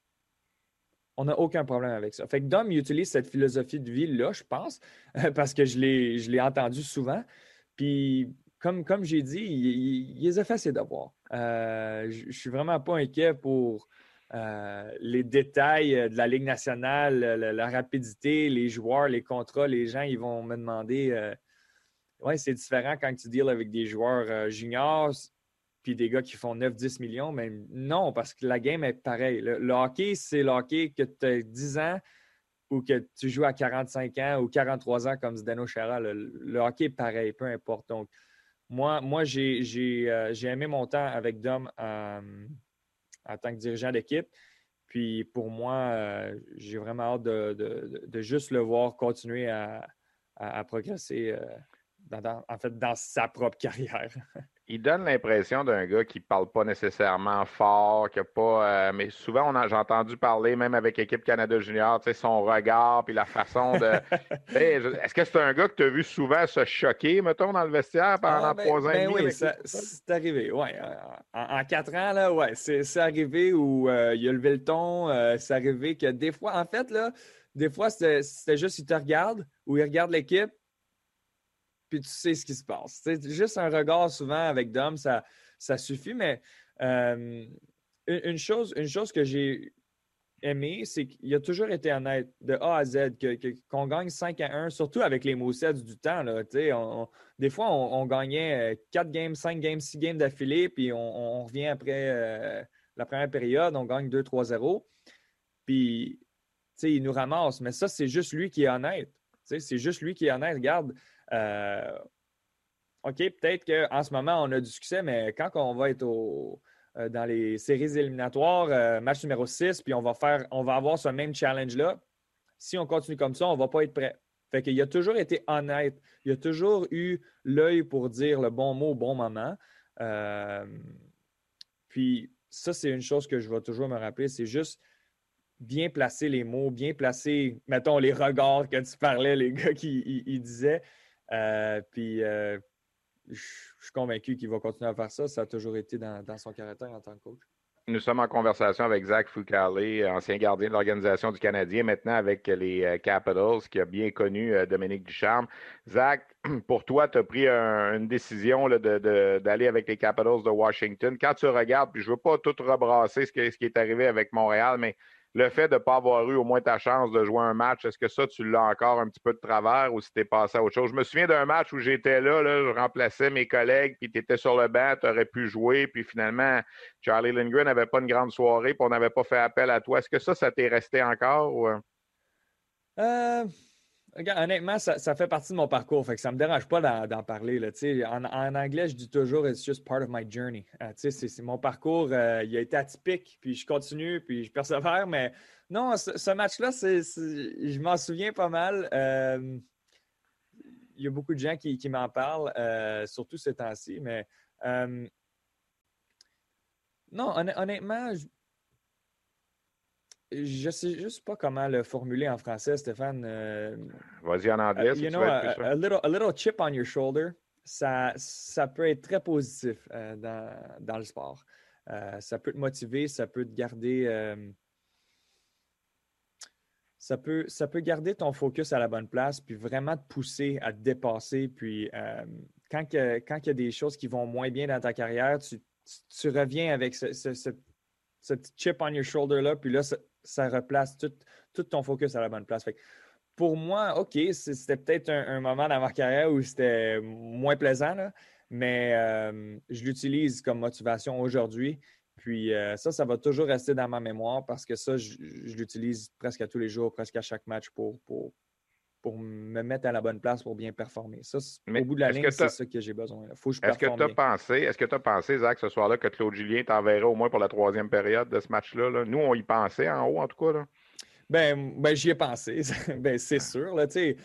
On n'a aucun problème avec ça. Fait que Dom, il utilise cette philosophie de vie-là, je pense, parce que je l'ai, je l'ai entendu souvent. Puis, comme, comme j'ai dit, il, il, il les a fait ses devoirs. Euh, je ne suis vraiment pas inquiet pour euh, les détails de la Ligue nationale, la, la rapidité, les joueurs, les contrats. Les gens, ils vont me demander euh, ouais, c'est différent quand tu deals avec des joueurs euh, juniors puis des gars qui font neuf dix millions, mais non, parce que la game est pareille. Le, le hockey, c'est le hockey que tu as dix ans ou que tu joues à quarante-cinq ans ou quarante-trois ans comme Zdeno Chara. Le, le hockey est pareil, peu importe. Donc, moi, moi j'ai, j'ai, euh, j'ai aimé mon temps avec Dom euh, en tant que dirigeant d'équipe. Puis pour moi, euh, j'ai vraiment hâte de, de, de juste le voir continuer à, à, à progresser, euh, dans, dans, en fait, dans sa propre carrière. Il donne l'impression d'un gars qui ne parle pas nécessairement fort, qui n'a pas. Euh, mais souvent, on a, j'ai entendu parler, même avec l'équipe Canada Junior, tu sais, son regard puis la façon de. Est-ce que c'est un gars que tu as vu souvent se choquer, mettons, dans le vestiaire pendant ah, ben, trois ans ben et demi? Oui, ça, c'est arrivé, oui. En, en quatre ans, là, ouais, c'est, c'est arrivé où euh, il a levé le ton. Euh, c'est arrivé que des fois, en fait, là, des fois, c'était, c'était juste qu'il te regarde ou il regarde l'équipe, puis tu sais ce qui se passe. C'est juste un regard souvent avec Dom, ça, ça suffit, mais euh, une, une, chose, une chose que j'ai aimé, c'est qu'il a toujours été honnête de A à Z, que, que, qu'on gagne cinq à un, surtout avec les Moussets du temps. Là, on, on, des fois, on, on gagnait quatre games, cinq games, six games d'affilée, puis on, on revient après euh, la première période, on gagne deux trois zéro. Puis, il nous ramasse. Mais ça, c'est juste lui qui est honnête. T'sais, c'est juste lui qui est honnête. Regarde, euh, OK, peut-être qu'en ce moment, on a du succès, mais quand on va être au... dans les séries éliminatoires, euh, match numéro six, puis on va faire, on va avoir ce même challenge-là. Si on continue comme ça, on ne va pas être prêt. Fait qu'il a toujours été honnête. Il a toujours eu l'œil pour dire le bon mot au bon moment. Euh, puis ça, c'est une chose que je vais toujours me rappeler. C'est juste bien placer les mots, bien placer, mettons, les regards que tu parlais, les gars qui ils, ils disaient. Euh, puis euh, je suis convaincu qu'il va continuer à faire ça. Ça a toujours été dans, dans son caractère en tant que coach. Nous sommes en conversation avec Zach Fucale, ancien gardien de l'Organisation du Canadien, maintenant avec les Capitals, qui a bien connu Dominique Ducharme. Zach, pour toi, tu as pris un, une décision là, de, de, d'aller avec les Capitals de Washington. Quand tu regardes, puis je ne veux pas tout rebrasser ce, que, ce qui est arrivé avec Montréal, mais le fait de ne pas avoir eu au moins ta chance de jouer un match, est-ce que ça, tu l'as encore un petit peu de travers ou si tu es passé à autre chose? Je me souviens d'un match où j'étais là, là je remplaçais mes collègues, puis tu étais sur le banc, tu aurais pu jouer, puis finalement, Charlie Lindgren n'avait pas une grande soirée, puis on n'avait pas fait appel à toi. Est-ce que ça, ça t'est resté encore? Ou... Euh... Regarde, honnêtement, ça, ça fait partie de mon parcours, fait que ça ne me dérange pas d'en, d'en parler. Là, en, en anglais, je dis toujours « it's just part of my journey euh, ». C'est, c'est mon parcours, euh, il a été atypique, puis je continue, puis je persévère, mais non, ce, ce match-là, c'est, c'est, je m'en souviens pas mal. Euh, il y a beaucoup de gens qui, qui m'en parlent, euh, surtout ces temps-ci, mais euh, non, honnêtement, je, Je ne sais juste pas comment le formuler en français, Stéphane. Euh, Vas-y en anglais, uh, si you tu know, veux a, être plus sûr. a, little, a little chip on your shoulder, ça, ça peut être très positif euh, dans, dans le sport. Euh, ça peut te motiver, ça peut te garder... Euh, ça peut, ça peut garder ton focus à la bonne place, puis vraiment te pousser à te dépasser. Puis euh, quand, que, quand il y a des choses qui vont moins bien dans ta carrière, tu, tu, tu reviens avec ce, ce, ce, ce petit chip on your shoulder-là, puis là, ça, ça replace tout, tout ton focus à la bonne place. Fait que pour moi, OK, c'était peut-être un, un moment dans ma carrière où c'était moins plaisant, là, mais euh, je l'utilise comme motivation aujourd'hui. Puis euh, ça, ça va toujours rester dans ma mémoire parce que ça, je, je l'utilise presque à tous les jours, presque à chaque match pour, pour, pour me mettre à la bonne place pour bien performer. Ça, mais au bout de la ligne, c'est ça que j'ai besoin. Il faut que je est-ce performe que tu as pensé, est-ce que tu as pensé, Zach, ce soir-là, que Claude Julien t'enverrait au moins pour la troisième période de ce match-là? Là? Nous, on y pensait en haut, en tout cas. Là. Ben, ben j'y ai pensé. ben, c'est sûr. Là, tu sais,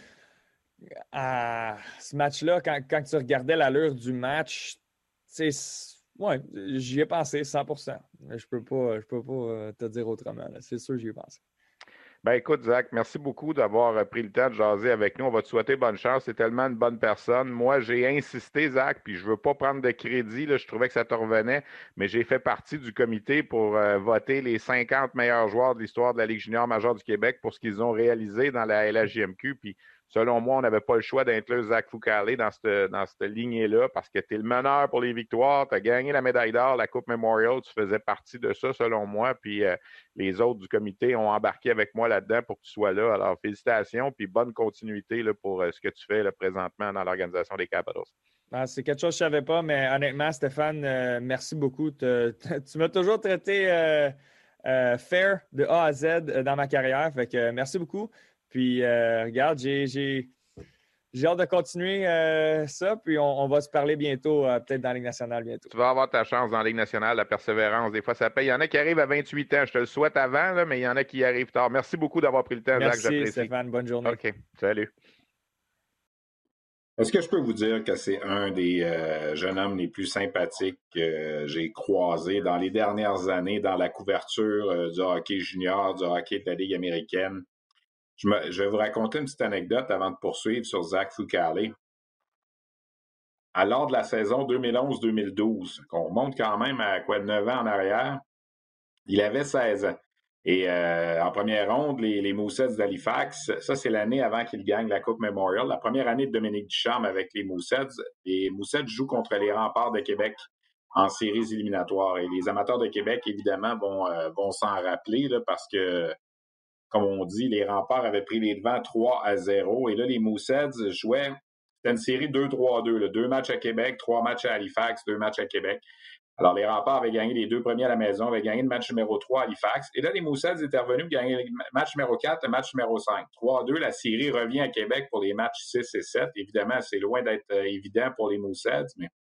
à ce match-là, quand, quand tu regardais l'allure du match, tu sais, ouais, j'y ai pensé cent pour cent. Je peux pas, je peux pas te dire autrement. Là. C'est sûr, j'y ai pensé. Ben écoute, Zach, merci beaucoup d'avoir pris le temps de jaser avec nous. On va te souhaiter bonne chance. C'est tellement une bonne personne. Moi, j'ai insisté, Zach, puis je ne veux pas prendre de crédit. Là, je trouvais que ça te revenait, mais j'ai fait partie du comité pour euh, voter les cinquante meilleurs joueurs de l'histoire de la Ligue junior majeure du Québec pour ce qu'ils ont réalisé dans la L H J M Q. Puis selon moi, on n'avait pas le choix d'inclure Zach Fucale dans cette, dans cette lignée-là parce que tu es le meneur pour les victoires, tu as gagné la médaille d'or, la Coupe Memorial, tu faisais partie de ça selon moi, puis euh, les autres du comité ont embarqué avec moi là-dedans pour que tu sois là. Alors, félicitations, puis bonne continuité là, pour euh, ce que tu fais là, présentement dans l'organisation des Capitals. Ah, c'est quelque chose que je ne savais pas, mais honnêtement, Stéphane, euh, merci beaucoup. Te, te, tu m'as toujours traité euh, euh, fair de A à Z dans ma carrière, fait que euh, merci beaucoup. Puis, euh, regarde, j'ai, j'ai, j'ai hâte de continuer euh, ça, puis on, on va se parler bientôt, euh, peut-être dans la Ligue nationale bientôt. Tu vas avoir ta chance dans la Ligue nationale, la persévérance, des fois ça paye. Il y en a qui arrivent à vingt-huit ans, je te le souhaite avant, là, mais il y en a qui y arrivent tard. Merci beaucoup d'avoir pris le temps, Merci, Zach, j'apprécie. Stéphane, bonne journée. OK, salut. Est-ce que je peux vous dire que c'est un des euh, jeunes hommes les plus sympathiques que j'ai croisés dans les dernières années dans la couverture euh, du hockey junior, du hockey de la Ligue américaine? Je, me, je vais vous raconter une petite anecdote avant de poursuivre sur Zach Fucale. À lors de la saison deux mille onze deux mille douze, qu'on remonte quand même à quoi, neuf ans en arrière, il avait seize ans. Et euh, en première ronde, les, les Mooseheads d'Halifax, ça, c'est l'année avant qu'ils gagnent la Coupe Memorial. La première année de Dominique Ducharme avec les Mooseheads. Les Mooseheads jouent contre les Remparts de Québec en séries éliminatoires. Et les amateurs de Québec, évidemment, vont, euh, vont s'en rappeler là, parce que, comme on dit, les Remparts avaient pris les devants trois à zéro. Et là, les Mooseheads jouaient, c'était une série deux trois deux. Là, deux matchs à Québec, trois matchs à Halifax, deux matchs à Québec. Alors, les Remparts avaient gagné les deux premiers à la maison, avaient gagné le match numéro trois à Halifax. Et là, les Mooseheads étaient revenus pour gagner le match numéro quatre, le match numéro cinq. trois à deux, la série revient à Québec pour les matchs six et sept. Évidemment, c'est loin d'être euh, évident pour les Mooseheads. Mais...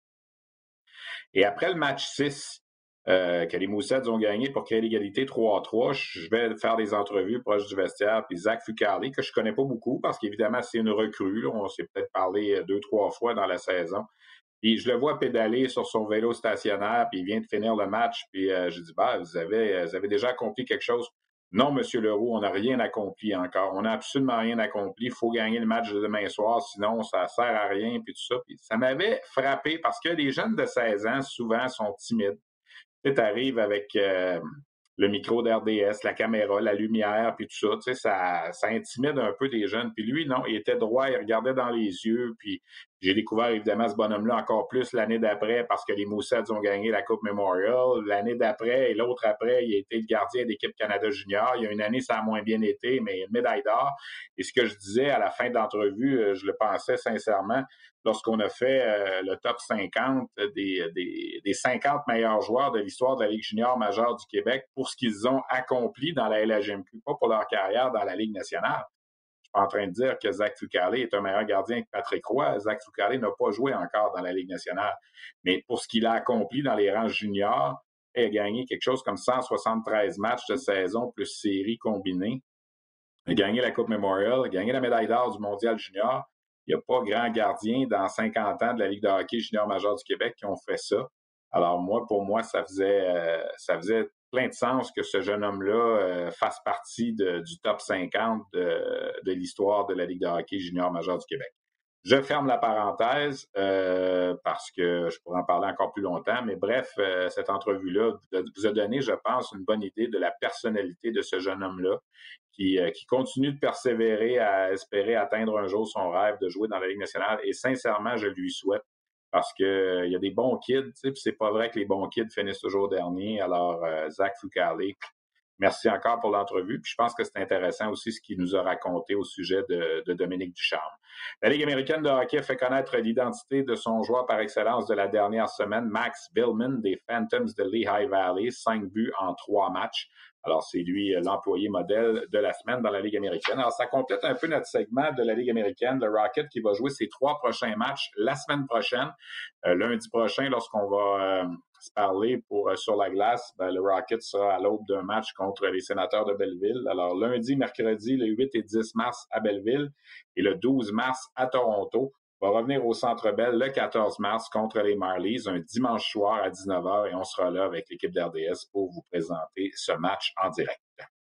Et après le match six, euh, que les Mooseheads ont gagné pour créer l'égalité trois à trois, je vais faire des entrevues proches du vestiaire. Puis Zach Fucale, que je connais pas beaucoup parce qu'évidemment, c'est une recrue. Là. On s'est peut-être parlé deux, trois fois dans la saison. Puis je le vois pédaler sur son vélo stationnaire, puis il vient de finir le match, puis euh, je dis, bah, vous avez, vous avez déjà accompli quelque chose. Non, Monsieur Leroux, on n'a rien accompli encore. On n'a absolument rien accompli. Il faut gagner le match de demain soir, sinon ça sert à rien, puis tout ça. Puis ça m'avait frappé parce que les jeunes de seize ans, souvent, sont timides. Tu sais, t'arrives avec euh, le micro d'R D S, la caméra, la lumière, puis tout ça, tu sais, ça, ça intimide un peu des jeunes. Puis lui, non, il était droit, il regardait dans les yeux, puis j'ai découvert évidemment ce bonhomme-là encore plus l'année d'après parce que les Mooseheads ont gagné la Coupe Memorial. L'année d'après et l'autre après, il a été le gardien d'équipe Canada Junior. Il y a une année, ça a moins bien été, mais une médaille d'or. Et ce que je disais à la fin de l'entrevue, je le pensais sincèrement, lorsqu'on a fait euh, le top cinquante des, des, des cinquante meilleurs joueurs de l'histoire de la Ligue junior majeure du Québec pour ce qu'ils ont accompli dans la L H M Q, pas pour leur carrière dans la Ligue nationale. Je suis pas en train de dire que Zach Fucale est un meilleur gardien que Patrick Roy. Zach Fucale n'a pas joué encore dans la Ligue nationale. Mais pour ce qu'il a accompli dans les rangs juniors, il a gagné quelque chose comme cent soixante-treize matchs de saison plus séries combinées. Il a gagné la Coupe Memorial, il a gagné la médaille d'or du Mondial junior. Il n'y a pas grand gardien dans cinquante ans de la Ligue de hockey junior majeure du Québec qui ont fait ça. Alors moi, pour moi, ça faisait, euh, ça faisait plein de sens que ce jeune homme-là euh, fasse partie de, du top cinquante de, de l'histoire de la Ligue de hockey junior majeure du Québec. Je ferme la parenthèse euh, parce que je pourrais en parler encore plus longtemps, mais bref, euh, cette entrevue-là vous a donné, je pense, une bonne idée de la personnalité de ce jeune homme-là qui, euh, qui continue de persévérer à espérer atteindre un jour son rêve de jouer dans la Ligue nationale. Et sincèrement, je lui souhaite parce qu'il euh, y a des bons kids, tu sais, puis c'est pas vrai que les bons kids finissent toujours dernier. Alors, euh, Zach Fucale, merci encore pour l'entrevue. Puis je pense que c'est intéressant aussi ce qu'il nous a raconté au sujet de, de Dominique Ducharme. La Ligue américaine de hockey fait connaître l'identité de son joueur par excellence de la dernière semaine, Max Billman des Phantoms de Lehigh Valley, cinq buts en trois matchs. Alors, c'est lui l'employé modèle de la semaine dans la Ligue américaine. Alors, ça complète un peu notre segment de la Ligue américaine, le Rocket qui va jouer ses trois prochains matchs la semaine prochaine. Euh, lundi prochain, lorsqu'on va... Euh, se parler pour euh, sur la glace, ben, le Rocket sera à l'aube d'un match contre les Sénateurs de Belleville. Alors, lundi, mercredi, le huit et dix mars à Belleville et le douze mars à Toronto. On va revenir au Centre Bell le quatorze mars contre les Marlies, un dimanche soir à dix-neuf heures et on sera là avec l'équipe d'R D S pour vous présenter ce match en direct.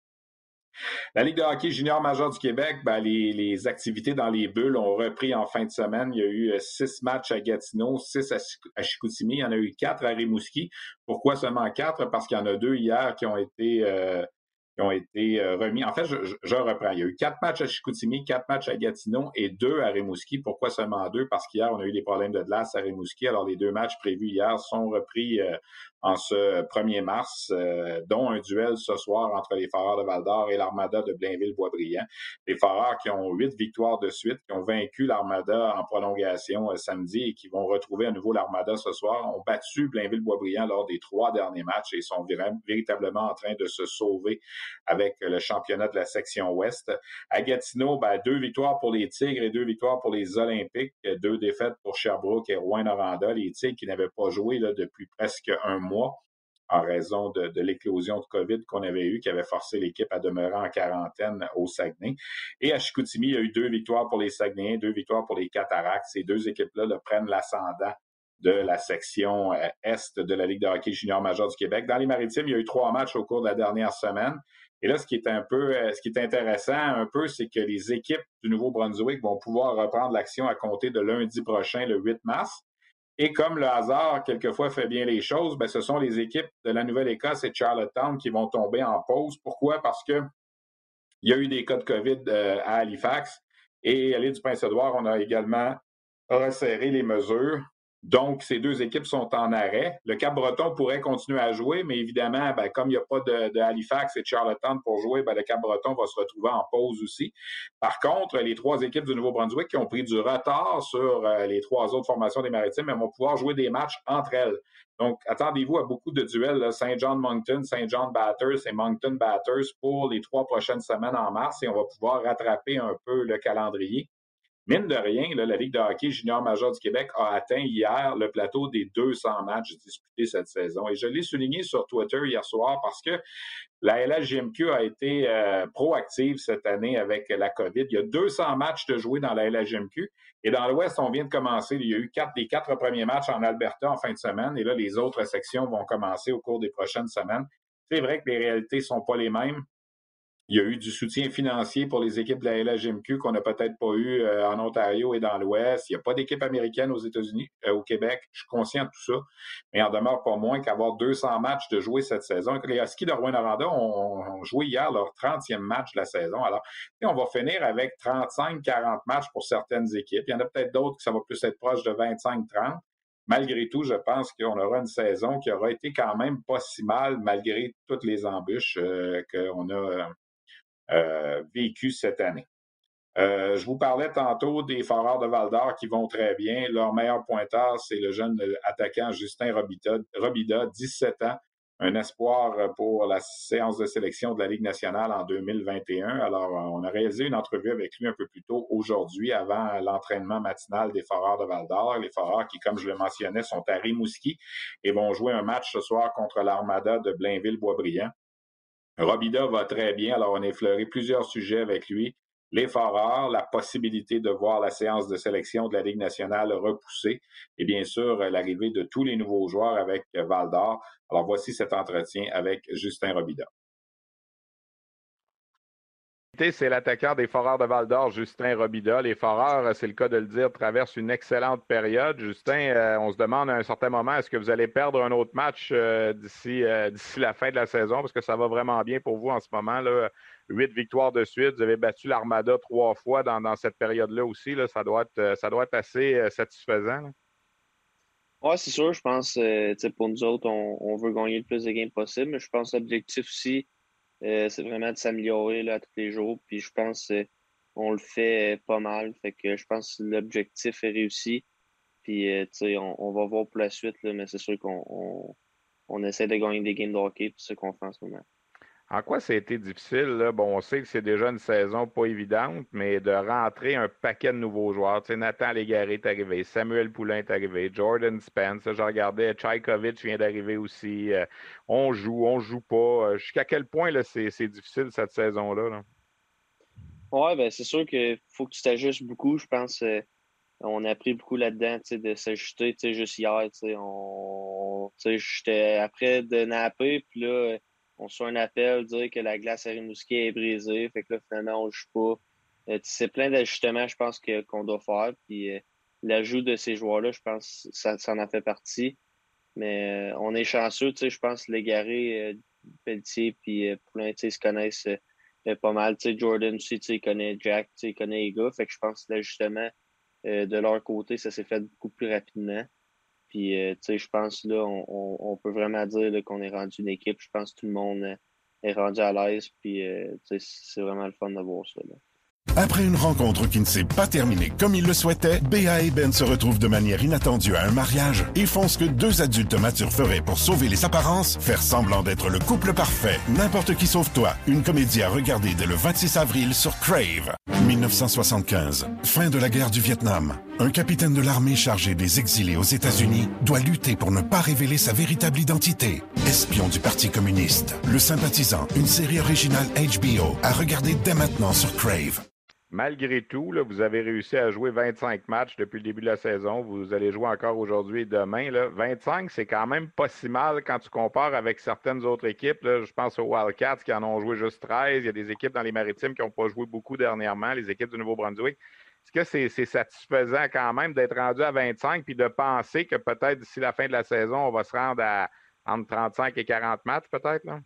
La Ligue de hockey junior majeure du Québec, ben, les, les activités dans les bulles ont repris en fin de semaine. Il y a eu six matchs à Gatineau, six à Chicoutimi. Il y en a eu quatre à Rimouski. Pourquoi seulement quatre? Parce qu'il y en a deux hier qui ont été, euh, qui ont été euh, remis. En fait, je, je, je reprends. Il y a eu quatre matchs à Chicoutimi, quatre matchs à Gatineau et deux à Rimouski. Pourquoi seulement deux? Parce qu'hier, on a eu des problèmes de glace à Rimouski. Alors, les deux matchs prévus hier sont repris euh, en ce premier mars, euh, dont un duel ce soir entre les Foreurs de Val-d'Or et l'Armada de Blainville-Boisbriand. Les Foreurs qui ont huit victoires de suite, qui ont vaincu l'Armada en prolongation euh, samedi et qui vont retrouver à nouveau l'Armada ce soir, ont battu Blainville-Boisbriand lors des trois derniers matchs et sont véritablement en train de se sauver avec le championnat de la section ouest. À Gatineau, ben, deux victoires pour les Tigres et deux victoires pour les Olympiques, deux défaites pour Sherbrooke et Rouyn-Noranda. Les Tigres qui n'avaient pas joué là, depuis presque un mois en raison de, de l'éclosion de COVID qu'on avait eue, qui avait forcé l'équipe à demeurer en quarantaine au Saguenay. Et à Chicoutimi, il y a eu deux victoires pour les Saguenayens, deux victoires pour les Cataractes. Ces deux équipes-là là, prennent l'ascendant de la section euh, Est de la Ligue de hockey junior majeure du Québec. Dans les Maritimes, il y a eu trois matchs au cours de la dernière semaine. Et là, ce qui est un peu, euh, ce qui est intéressant un peu, c'est que les équipes du Nouveau-Brunswick vont pouvoir reprendre l'action à compter de lundi prochain, le huit mars. Et comme le hasard, quelquefois, fait bien les choses, ben, ce sont les équipes de la Nouvelle-Écosse et de Charlottetown qui vont tomber en pause. Pourquoi? Parce que il y a eu des cas de COVID euh, à Halifax et à l'île du Prince-Édouard, on a également resserré les mesures. Donc, ces deux équipes sont en arrêt. Le Cap-Breton pourrait continuer à jouer, mais évidemment, ben, comme il n'y a pas de, de Halifax et de Charlottetown pour jouer, ben, le Cap-Breton va se retrouver en pause aussi. Par contre, les trois équipes du Nouveau-Brunswick qui ont pris du retard sur euh, les trois autres formations des Maritimes, elles vont pouvoir jouer des matchs entre elles. Donc, attendez-vous à beaucoup de duels, Saint John-Moncton, Saint John-Batters et Moncton-Batters pour les trois prochaines semaines en mars et on va pouvoir rattraper un peu le calendrier. Mine de rien, là, la Ligue de hockey junior majeur du Québec a atteint hier le plateau des deux cents matchs disputés cette saison. Et je l'ai souligné sur Twitter hier soir parce que la L H J M Q a été euh, proactive cette année avec la COVID. Il y a deux cents matchs de jouer dans la L H J M Q. Et dans l'Ouest, on vient de commencer. Il y a eu quatre des quatre premiers matchs en Alberta en fin de semaine. Et là, les autres sections vont commencer au cours des prochaines semaines. C'est vrai que les réalités ne sont pas les mêmes. Il y a eu du soutien financier pour les équipes de la L H J M Q qu'on n'a peut-être pas eu euh, en Ontario et dans l'Ouest. Il n'y a pas d'équipe américaine aux États-Unis, euh, au Québec. Je suis conscient de tout ça. Mais il en demeure pas moins qu'avoir deux cents matchs de jouer cette saison. Les Huskies de Rouyn-Noranda ont, ont joué hier leur trentième match de la saison. Alors, on va finir avec trente-cinq à quarante matchs pour certaines équipes. Il y en a peut-être d'autres que ça va plus être proche de vingt-cinq à trente. Malgré tout, je pense qu'on aura une saison qui aura été quand même pas si mal malgré toutes les embûches euh, qu'on a euh, Euh, vécu cette année. Euh, je vous parlais tantôt des Foreurs de Val-d'Or qui vont très bien. Leur meilleur pointeur, c'est le jeune attaquant Justin Robida, Robida, dix-sept ans, un espoir pour la séance de sélection de la Ligue nationale en deux mille vingt et un. Alors, on a réalisé une entrevue avec lui un peu plus tôt aujourd'hui, avant l'entraînement matinal des Foreurs de Val-d'Or. Les Foreurs qui, comme je le mentionnais, sont à Rimouski et vont jouer un match ce soir contre l'Armada de Blainville-Boisbriand. Robida va très bien, alors on a effleuré plusieurs sujets avec lui. Les Foreurs, la possibilité de voir la séance de sélection de la Ligue nationale repoussée et bien sûr l'arrivée de tous les nouveaux joueurs avec Val-d'Or. Alors voici cet entretien avec Justin Robida. C'est l'attaquant des Foreurs de Val-d'Or, Justin Robida. Les Foreurs, c'est le cas de le dire, traversent une excellente période. Justin, euh, on se demande à un certain moment, est-ce que vous allez perdre un autre match euh, d'ici, euh, d'ici la fin de la saison? Parce que ça va vraiment bien pour vous en ce moment. Là. Huit victoires de suite. Vous avez battu l'Armada trois fois dans, dans cette période-là aussi. Là. Ça, doit être, ça doit être assez euh, satisfaisant. Oui, c'est sûr. Je pense euh, pour nous autres, on, on veut gagner le plus de games possible. Mais je pense que l'objectif aussi, Euh, c'est vraiment de s'améliorer là, tous les jours. Puis je pense qu'on le fait euh, pas mal. Fait que je pense que l'objectif est réussi. Puis euh, on, on va voir pour la suite, là, mais c'est sûr qu'on on, on essaie de gagner des games de hockey, c'est ce qu'on fait en ce moment. En quoi ça a été difficile? Là? Bon, on sait que c'est déjà une saison pas évidente, mais de rentrer un paquet de nouveaux joueurs. Tu sais, Nathan Légaré est arrivé, Samuel Poulain est arrivé, Jordan Spence, je regardais, Tchaïkovic vient d'arriver aussi. Euh, on joue, on joue pas. Euh, jusqu'à quel point là, c'est, c'est difficile cette saison-là? Là? Oui, ben c'est sûr qu'il faut que tu t'ajustes beaucoup. Je pense euh, on a appris beaucoup là-dedans, de s'ajuster. Juste hier, on, j'étais après de napper, puis là, on reçoit un appel, dire que la glace à Rimouski est brisée. Fait que là, finalement, on ne joue pas. Euh, c'est plein d'ajustements, je pense, que, qu'on doit faire. Puis euh, l'ajout de ces joueurs-là, je pense que ça, ça en fait partie. Mais euh, on est chanceux, tu sais, je pense, Légaré, euh, Pelletier puis euh, Poulain, tu sais, se connaissent euh, pas mal. Tu sais, Jordan aussi, tu sais, il connaît Jack, tu sais, il connaît les gars. Fait que je pense que l'ajustement euh, de leur côté, ça s'est fait beaucoup plus rapidement. Puis, euh, tu sais, je pense, là, on, on, on peut vraiment dire là, qu'on est rendu une équipe. Je pense que tout le monde euh, est rendu à l'aise. Puis, euh, tu sais, c'est vraiment le fun de voir ça, là. Après une rencontre qui ne s'est pas terminée comme il le souhaitait, Béa et Ben se retrouvent de manière inattendue à un mariage et font ce que deux adultes matures feraient pour sauver les apparences, faire semblant d'être le couple parfait. N'importe qui sauve toi, une comédie à regarder dès le vingt-six avril sur Crave. dix-neuf cent soixante-quinze, fin de la guerre du Vietnam. Un capitaine de l'armée chargé des exilés aux États-Unis doit lutter pour ne pas révéler sa véritable identité. Espion du Parti communiste, Le Sympathisant, une série originale H B O à regarder dès maintenant sur Crave. Malgré tout, là, vous avez réussi à jouer vingt-cinq matchs depuis le début de la saison. Vous allez jouer encore aujourd'hui et demain. Là. vingt-cinq, c'est quand même pas si mal quand tu compares avec certaines autres équipes. Là. Je pense aux Wildcats qui en ont joué juste treize. Il y a des équipes dans les Maritimes qui n'ont pas joué beaucoup dernièrement, les équipes du Nouveau-Brunswick. est-ce que c'est, c'est satisfaisant quand même d'être rendu à vingt-cinq puis de penser que peut-être d'ici la fin de la saison, on va se rendre à entre trente-cinq et quarante matchs peut-être, là?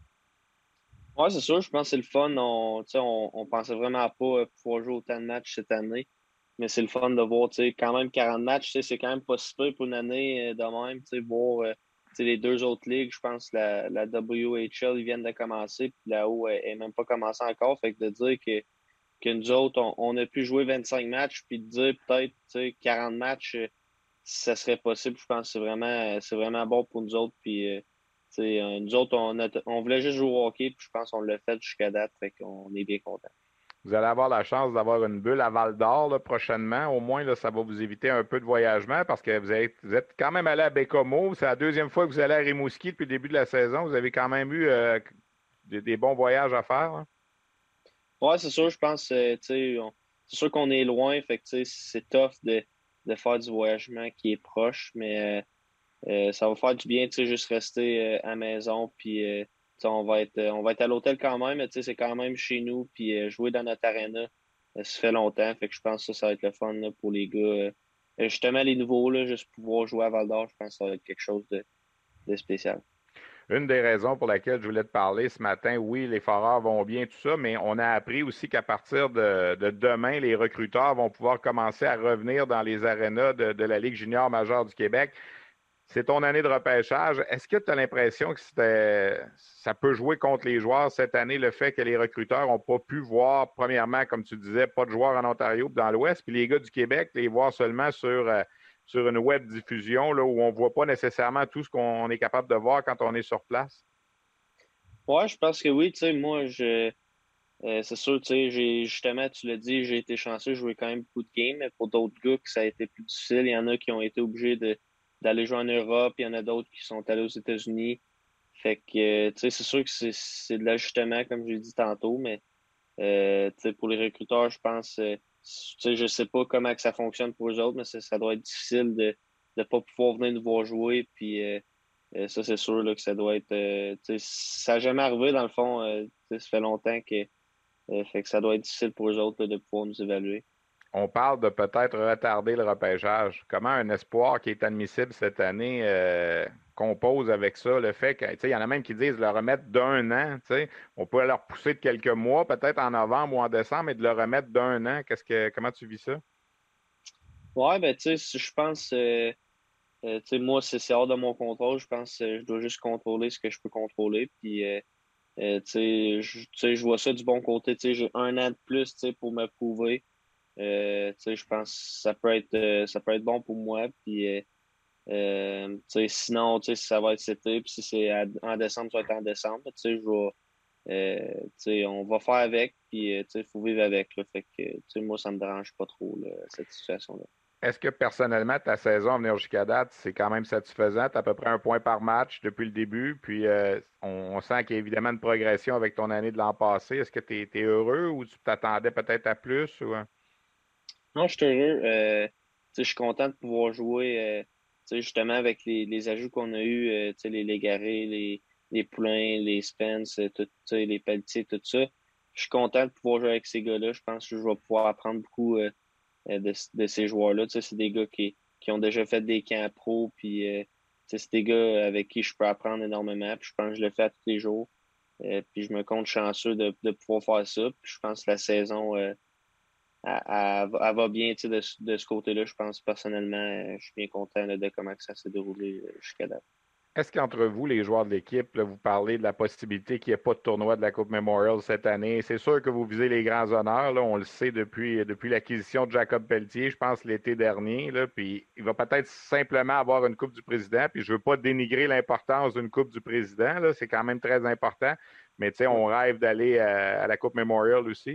Ouais, c'est sûr, je pense que c'est le fun. On, tu sais, on, on pensait vraiment pas euh, pouvoir jouer autant de matchs cette année. Mais c'est le fun de voir, tu sais, quand même quarante matchs, tu sais, c'est quand même pas si peu pour une année euh, de même, tu sais, voir euh, tu sais, les deux autres ligues, je pense que la, la W H L, ils viennent de commencer, puis là-haut, elle n'est même pas commencé encore. Fait que de dire que, que nous autres, on, on a pu jouer vingt-cinq matchs, puis de dire peut-être, tu sais, quarante matchs, euh, si ça serait possible, je pense que c'est vraiment, c'est vraiment bon pour nous autres. Puis, euh, tu sais, euh, nous autres, on, a, on voulait juste jouer au hockey, puis je pense qu'on l'a fait jusqu'à date, fait qu'on est bien contents. Vous allez avoir la chance d'avoir une bulle à Val-d'Or là, prochainement. Au moins, là, ça va vous éviter un peu de voyagement parce que vous êtes, vous êtes quand même allé à Bécomo. C'est la deuxième fois que vous allez à Rimouski depuis le début de la saison. Vous avez quand même eu euh, des, des bons voyages à faire, là. Ouais, c'est sûr, je pense, euh, tu sais, on- c'est sûr qu'on est loin, fait que, tu sais, c'est tough de, de faire du voyagement qui est proche, mais euh, euh, ça va faire du bien, tu sais, juste rester euh, à la maison, puis, euh, tu sais, on va être, euh, on va être à l'hôtel quand même, mais tu sais, c'est quand même chez nous, puis euh, jouer dans notre arena, euh, ça fait longtemps, fait que je pense que ça, ça va être le fun là, pour les gars. euh. Euh, justement, les nouveaux, là, juste pouvoir jouer à Val-d'Or, je pense que ça va être quelque chose de, de spécial. Une des raisons pour laquelle je voulais te parler ce matin, oui, les foreurs vont bien, tout ça, mais on a appris aussi qu'à partir de, de demain, les recruteurs vont pouvoir commencer à revenir dans les arénas de, de la Ligue junior majeure du Québec. C'est ton année de repêchage. Est-ce que tu as l'impression que c'était, ça peut jouer contre les joueurs cette année, le fait que les recruteurs n'ont pas pu voir, premièrement, comme tu disais, pas de joueurs en Ontario et dans l'Ouest, puis les gars du Québec, les voir seulement sur, euh, sur une web diffusion là, où on ne voit pas nécessairement tout ce qu'on est capable de voir quand on est sur place? Ouais, je pense que oui, tu sais, moi, je. Euh, c'est sûr, tu sais, j'ai justement, tu l'as dit, j'ai été chanceux, j'ai joué quand même beaucoup de games, mais pour d'autres gars que ça a été plus difficile, il y en a qui ont été obligés de d'aller jouer en Europe, il y en a d'autres qui sont allés aux États-Unis. Fait que, euh, tu sais, c'est sûr que c'est c'est de l'ajustement, comme je l'ai dit tantôt, mais euh, tu sais, pour les recruteurs, je pense, euh, tu sais, je sais pas comment que ça fonctionne pour eux autres, mais ça, ça doit être difficile de ne pas pouvoir venir nous voir jouer, puis euh, euh, ça, c'est sûr là, que ça doit être, euh, tu sais, ça n'a jamais arrivé dans le fond, euh, tu sais, ça fait longtemps que euh, fait que ça doit être difficile pour eux autres là, de pouvoir nous évaluer. On parle de peut-être retarder le repêchage. Comment un espoir qui est admissible cette année euh, compose avec ça le fait que, tu sais, il y en a même qui disent le remettre d'un an, tu sais, on peut leur pousser de quelques mois, peut-être en novembre ou en décembre, mais de le remettre d'un an, qu'est-ce que, comment tu vis ça? Ouais, ben tu sais, je pense, euh, euh, tu sais, moi, c'est c'est hors de mon contrôle. Je pense que je dois juste contrôler ce que je peux contrôler. Puis, euh, euh, tu sais, je tu sais, je vois ça du bon côté. Tu sais, j'ai un an de plus, tu sais, pour me prouver. Euh, tu sais, je pense que ça peut être, euh, ça peut être bon pour moi. Puis, euh, euh, tu sais, sinon, tu sais, si ça va être cet été, puis si c'est à- en décembre, ça va être en décembre. Tu sais, je vais, euh, tu sais, on va faire avec, puis, euh, tu sais, il faut vivre avec, là. Fait que, tu sais, moi, ça me dérange pas trop, là, cette situation-là. Est-ce que personnellement, ta saison à venir jusqu'à date, c'est quand même satisfaisant? Tu as à peu près un point par match depuis le début, puis euh, on, on sent qu'il y a évidemment une progression avec ton année de l'an passé. Est-ce que tu es heureux ou tu t'attendais peut-être à plus? Ou... Non, je suis heureux. Euh, tu sais, je suis content de pouvoir jouer, euh, tu sais, justement, avec les, les ajouts qu'on a eus, euh, tu sais, les Légaré, les, les Poulains, les Spence, euh, tout, tu sais, les Pelletier, tout ça. Je suis content de pouvoir jouer avec ces gars-là. Je pense que je vais pouvoir apprendre beaucoup euh, euh, de, de ces joueurs-là. Tu sais, c'est des gars qui, qui ont déjà fait des camps pro, puis euh, tu sais, c'est des gars avec qui je peux apprendre énormément. Puis je pense que je le fais à tous les jours. Euh, puis je me compte chanceux de, de pouvoir faire ça. Puis je pense que la saison, euh, elle, elle va elle va bien, tu sais, de, ce- de ce côté-là. Je pense personnellement, euh, je suis bien content là, de comment que ça s'est déroulé euh, jusqu'à date. Est-ce qu'entre vous, les joueurs de l'équipe, là, vous parlez de la possibilité qu'il n'y ait pas de tournoi de la Coupe Memorial cette année? C'est sûr que vous visez les grands honneurs, là, on le sait depuis, depuis l'acquisition de Jacob Pelletier, je pense l'été dernier. Là, puis il va peut-être simplement avoir une Coupe du Président. Puis je ne veux pas dénigrer l'importance d'une Coupe du Président, là, c'est quand même très important. Mais tu sais, on rêve d'aller à, à la Coupe Memorial aussi.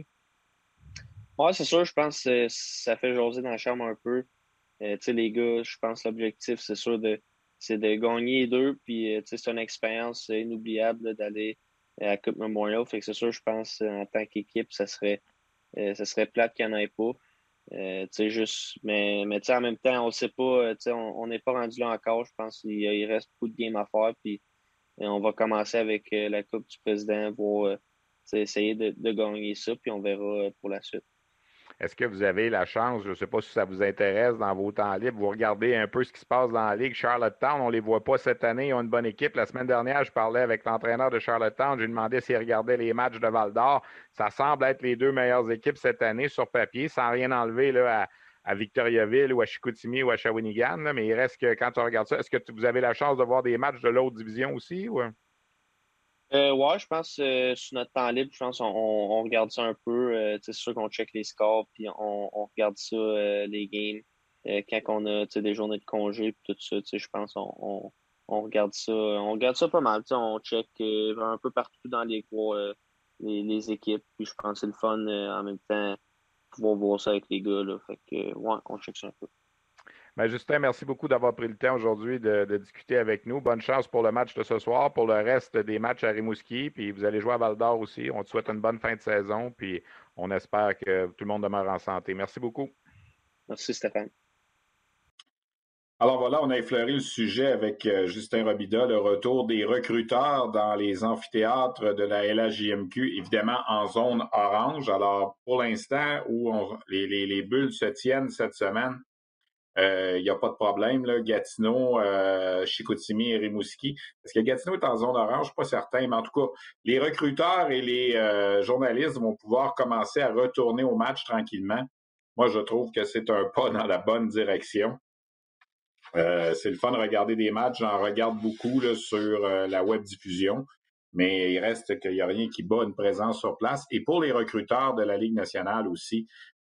Ouais, c'est sûr, je pense que ça fait jaser dans la chambre un peu. Euh, tu sais, les gars, je pense que l'objectif, c'est sûr, de, c'est de gagner les deux. Puis, euh, tu sais, c'est une expérience euh, inoubliable là, d'aller à la Coupe Memorial. Fait que c'est sûr, je pense, euh, en tant qu'équipe, ça serait, euh, ça serait plate qu'il n'y en ait pas. Euh, tu sais, juste, mais, mais tu sais, en même temps, on sait pas, euh, tu sais, on on n'est pas rendu là encore. Je pense qu'il y a- il reste beaucoup de games à faire. Puis, euh, on va commencer avec euh, la Coupe du Président pour euh, tu sais, essayer de, de gagner ça. Puis, on verra euh, pour la suite. Est-ce que vous avez la chance, je ne sais pas si ça vous intéresse dans vos temps libres, vous regardez un peu ce qui se passe dans la Ligue Charlottetown, on ne les voit pas cette année, ils ont une bonne équipe. La semaine dernière, je parlais avec l'entraîneur de Charlottetown, j'ai demandé s'il regardait les matchs de Val-d'Or. Ça semble être les deux meilleures équipes cette année sur papier, sans rien enlever là, à, à Victoriaville ou à Chicoutimi ou à Shawinigan, là, mais il reste que quand tu regardes ça, est-ce que tu, vous avez la chance de voir des matchs de l'autre division aussi? Ou... Euh, ouais, je pense euh, sur notre temps libre, je pense on, on regarde ça un peu. Euh, c'est sûr qu'on check les scores, puis on, on regarde ça, euh, les games. Euh, quand on a des journées de congé, puis tout ça, je pense on, on, on regarde ça. On regarde ça pas mal. On check euh, un peu partout dans les, euh, les, les équipes. Puis je pense que c'est le fun euh, en même temps pouvoir voir ça avec les gars. Là. Fait que ouais, on check ça un peu. Ben Justin, merci beaucoup d'avoir pris le temps aujourd'hui de, de discuter avec nous. Bonne chance pour le match de ce soir, pour le reste des matchs à Rimouski. Puis vous allez jouer à Val-d'Or aussi. On te souhaite une bonne fin de saison. Puis on espère que tout le monde demeure en santé. Merci beaucoup. Merci Stéphane. Alors voilà, on a effleuré le sujet avec euh, Justin Robida, le retour des recruteurs dans les amphithéâtres de la L H J M Q, évidemment en zone orange. Alors pour l'instant, où on, les, les, les bulles se tiennent cette semaine, il euh, n'y a pas de problème, là, Gatineau, euh, Chicoutimi et Rimouski. Est-ce que Gatineau est en zone orange? Je ne suis pas certain, mais en tout cas, les recruteurs et les euh, journalistes vont pouvoir commencer à retourner au match tranquillement. Moi, je trouve que c'est un pas dans la bonne direction. Euh, c'est le fun de regarder des matchs. J'en regarde beaucoup là, sur euh, la web diffusion, mais il reste qu'il n'y a rien qui bat une présence sur place. Et pour les recruteurs de la Ligue nationale aussi,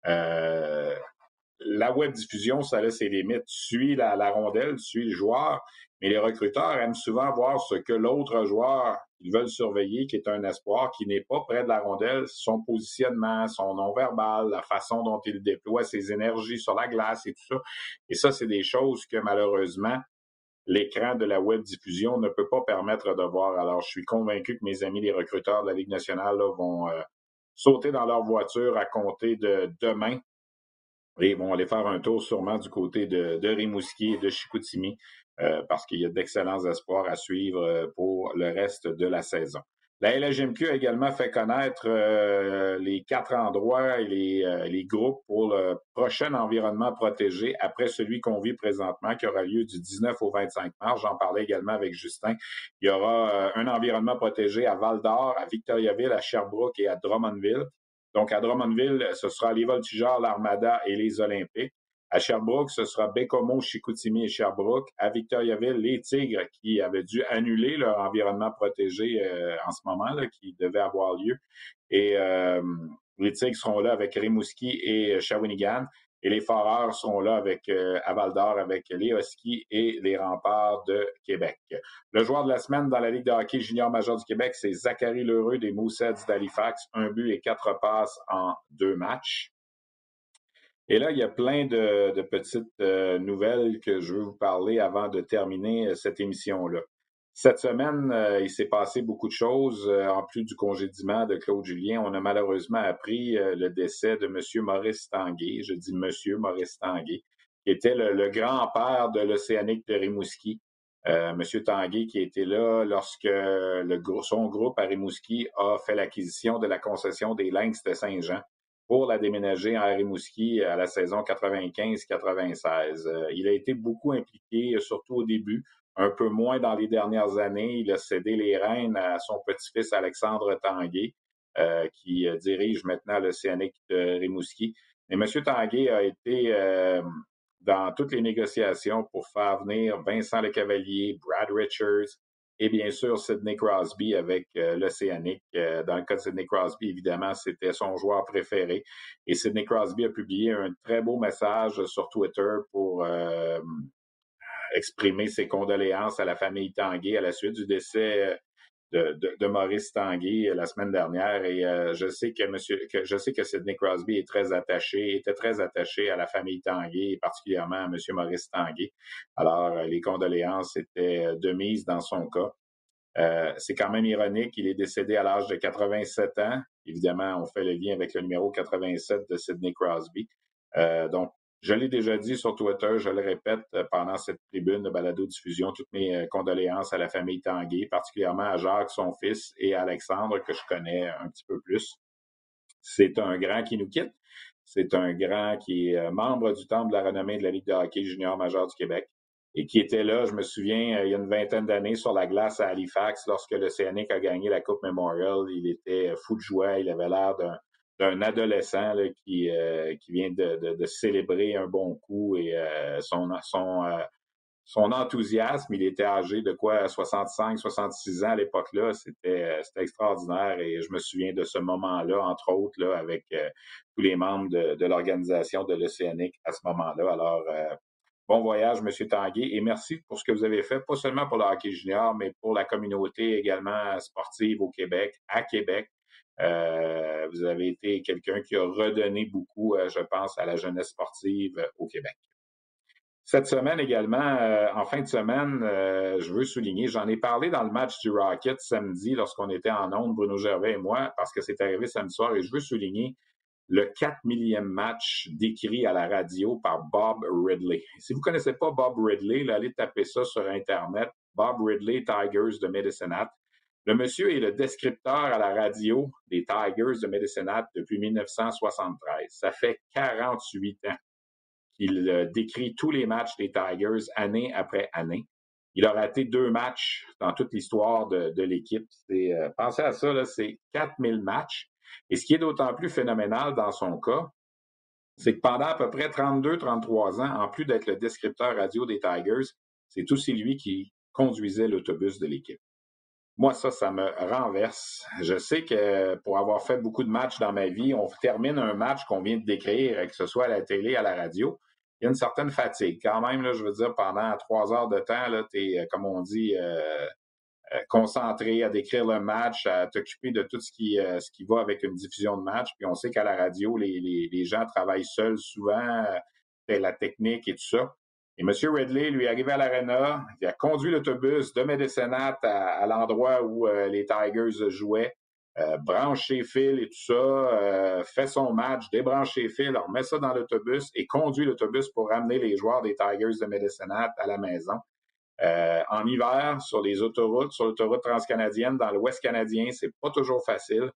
euh, la web diffusion, ça laisse ses limites. Suit la, la rondelle, suit le joueur, mais les recruteurs aiment souvent voir ce que l'autre joueur, ils veulent surveiller, qui est un espoir, qui n'est pas près de la rondelle, son positionnement, son non-verbal, la façon dont il déploie ses énergies sur la glace et tout ça. Et ça, c'est des choses que malheureusement, l'écran de la web diffusion ne peut pas permettre de voir. Alors, je suis convaincu que mes amis les recruteurs de la Ligue nationale là, vont euh, sauter dans leur voiture à compter de demain. Et ils vont aller faire un tour sûrement du côté de, de Rimouski et de Chicoutimi euh, parce qu'il y a d'excellents espoirs à suivre pour le reste de la saison. La L H J M Q a également fait connaître euh, les quatre endroits et les, euh, les groupes pour le prochain environnement protégé après celui qu'on vit présentement qui aura lieu du dix-neuf au vingt-cinq mars. J'en parlais également avec Justin. Il y aura euh, un environnement protégé à Val-d'Or, à Victoriaville, à Sherbrooke et à Drummondville. Donc, à Drummondville, ce sera les Voltigeurs, l'Armada et les Olympiques. À Sherbrooke, ce sera Bécomo, Chicoutimi et Sherbrooke. À Victoriaville, les Tigres qui avaient dû annuler leur environnement protégé euh, en ce moment, là, qui devait avoir lieu. Et euh, les Tigres seront là avec Rimouski et Shawinigan. Et les Foreurs seront là avec euh, à Val-d'Or avec les Huskies et les Remparts de Québec. Le joueur de la semaine dans la Ligue de hockey junior majeur du Québec, c'est Zachary Lheureux des Mooseheads d'Halifax. Un but et quatre passes en deux matchs. Et là, il y a plein de, de petites euh, nouvelles que je veux vous parler avant de terminer euh, cette émission-là. Cette semaine, euh, il s'est passé beaucoup de choses. Euh, en plus du congédiement de Claude Julien, on a malheureusement appris euh, le décès de M. Maurice Tanguay. Je dis M. Maurice Tanguay, qui était le, le grand-père de l'Océanique de Rimouski. Euh, M. Tanguay qui était là lorsque le, son groupe à Rimouski a fait l'acquisition de la concession des Lynx de Saint-Jean pour la déménager à Rimouski à la saison quatre-vingt-quinze quatre-vingt-seize. Euh, il a été beaucoup impliqué, surtout au début. Un peu moins dans les dernières années. Il a cédé les rênes à son petit-fils Alexandre Tanguay, euh, qui euh, dirige maintenant l'Océanique de Rimouski. Et M. Tanguay a été euh, dans toutes les négociations pour faire venir Vincent Lecavalier, Brad Richards et bien sûr Sidney Crosby avec euh, l'Océanique. Euh, dans le cas de Sidney Crosby, évidemment, c'était son joueur préféré. Et Sidney Crosby a publié un très beau message sur Twitter pour... Euh, exprimer ses condoléances à la famille Tanguay à la suite du décès de, de, de Maurice Tanguay la semaine dernière. Et euh, je sais que monsieur, que je sais que Sidney Crosby est très attaché, était très attaché à la famille Tanguay, et particulièrement à monsieur Maurice Tanguay. Alors, les condoléances étaient de mise dans son cas. Euh, c'est quand même ironique, il est décédé à l'âge de quatre-vingt-sept ans. Évidemment, on fait le lien avec le numéro quatre-vingt-sept de Sidney Crosby. Euh, donc, je l'ai déjà dit sur Twitter, je le répète pendant cette tribune de balado-diffusion, toutes mes condoléances à la famille Tanguay, particulièrement à Jacques, son fils, et à Alexandre, que je connais un petit peu plus. C'est un grand qui nous quitte. C'est un grand qui est membre du Temple de la renommée de la Ligue de hockey junior majeur du Québec et qui était là, je me souviens, il y a une vingtaine d'années sur la glace à Halifax lorsque l'Océanic a gagné la Coupe Memorial. Il était fou de joie, il avait l'air d'un, d'un adolescent là, qui, euh, qui vient de, de, de célébrer un bon coup et euh, son, son, euh, son enthousiasme. Il était âgé de quoi, soixante-cinq, soixante-six ans à l'époque-là. C'était, c'était extraordinaire et je me souviens de ce moment-là, entre autres, là, avec euh, tous les membres de, de l'organisation de l'Océanic à ce moment-là. Alors, euh, bon voyage, M. Tanguay, et merci pour ce que vous avez fait, pas seulement pour le hockey junior, mais pour la communauté également sportive au Québec, à Québec. Euh, vous avez été quelqu'un qui a redonné beaucoup, euh, je pense, à la jeunesse sportive euh, au Québec. Cette semaine également, euh, en fin de semaine, euh, je veux souligner, j'en ai parlé dans le match du Rocket samedi lorsqu'on était en ondes, Bruno Gervais et moi, parce que c'est arrivé samedi soir, et je veux souligner le quatre millième match décrit à la radio par Bob Ridley. Si vous ne connaissez pas Bob Ridley, là, allez taper ça sur Internet. Bob Ridley, Tigers de Medicine Hat. Le monsieur est le descripteur à la radio des Tigers de Medicine Hat depuis dix-neuf cent soixante-treize. Ça fait quarante-huit ans qu'il euh, décrit tous les matchs des Tigers année après année. Il a raté deux matchs dans toute l'histoire de, de l'équipe. C'est, euh, pensez à ça, là, c'est quatre mille matchs. Et ce qui est d'autant plus phénoménal dans son cas, c'est que pendant à peu près trente-deux trente-trois ans, en plus d'être le descripteur radio des Tigers, c'est aussi lui qui conduisait l'autobus de l'équipe. Moi, ça, ça me renverse. Je sais que pour avoir fait beaucoup de matchs dans ma vie, on termine un match qu'on vient de décrire, que ce soit à la télé, à la radio. Il y a une certaine fatigue. Quand même, là, je veux dire, pendant trois heures de temps, là, t'es, comme on dit, euh, euh, concentré à décrire le match, à t'occuper de tout ce qui, euh, ce qui va avec une diffusion de match. Puis on sait qu'à la radio, les, les, les gens travaillent seuls souvent, euh, la technique et tout ça. Et M. Ridley, lui, est arrivé à l'Arena, il a conduit l'autobus de Medicine Hat à, à l'endroit où euh, les Tigers jouaient, euh, branche ses fils et tout ça, euh, fait son match, débranche ses fils, remet ça dans l'autobus et conduit l'autobus pour ramener les joueurs des Tigers de Medicine Hat à la maison. Euh, en hiver, sur les autoroutes, sur l'autoroute transcanadienne, dans l'Ouest canadien, c'est pas toujours facile.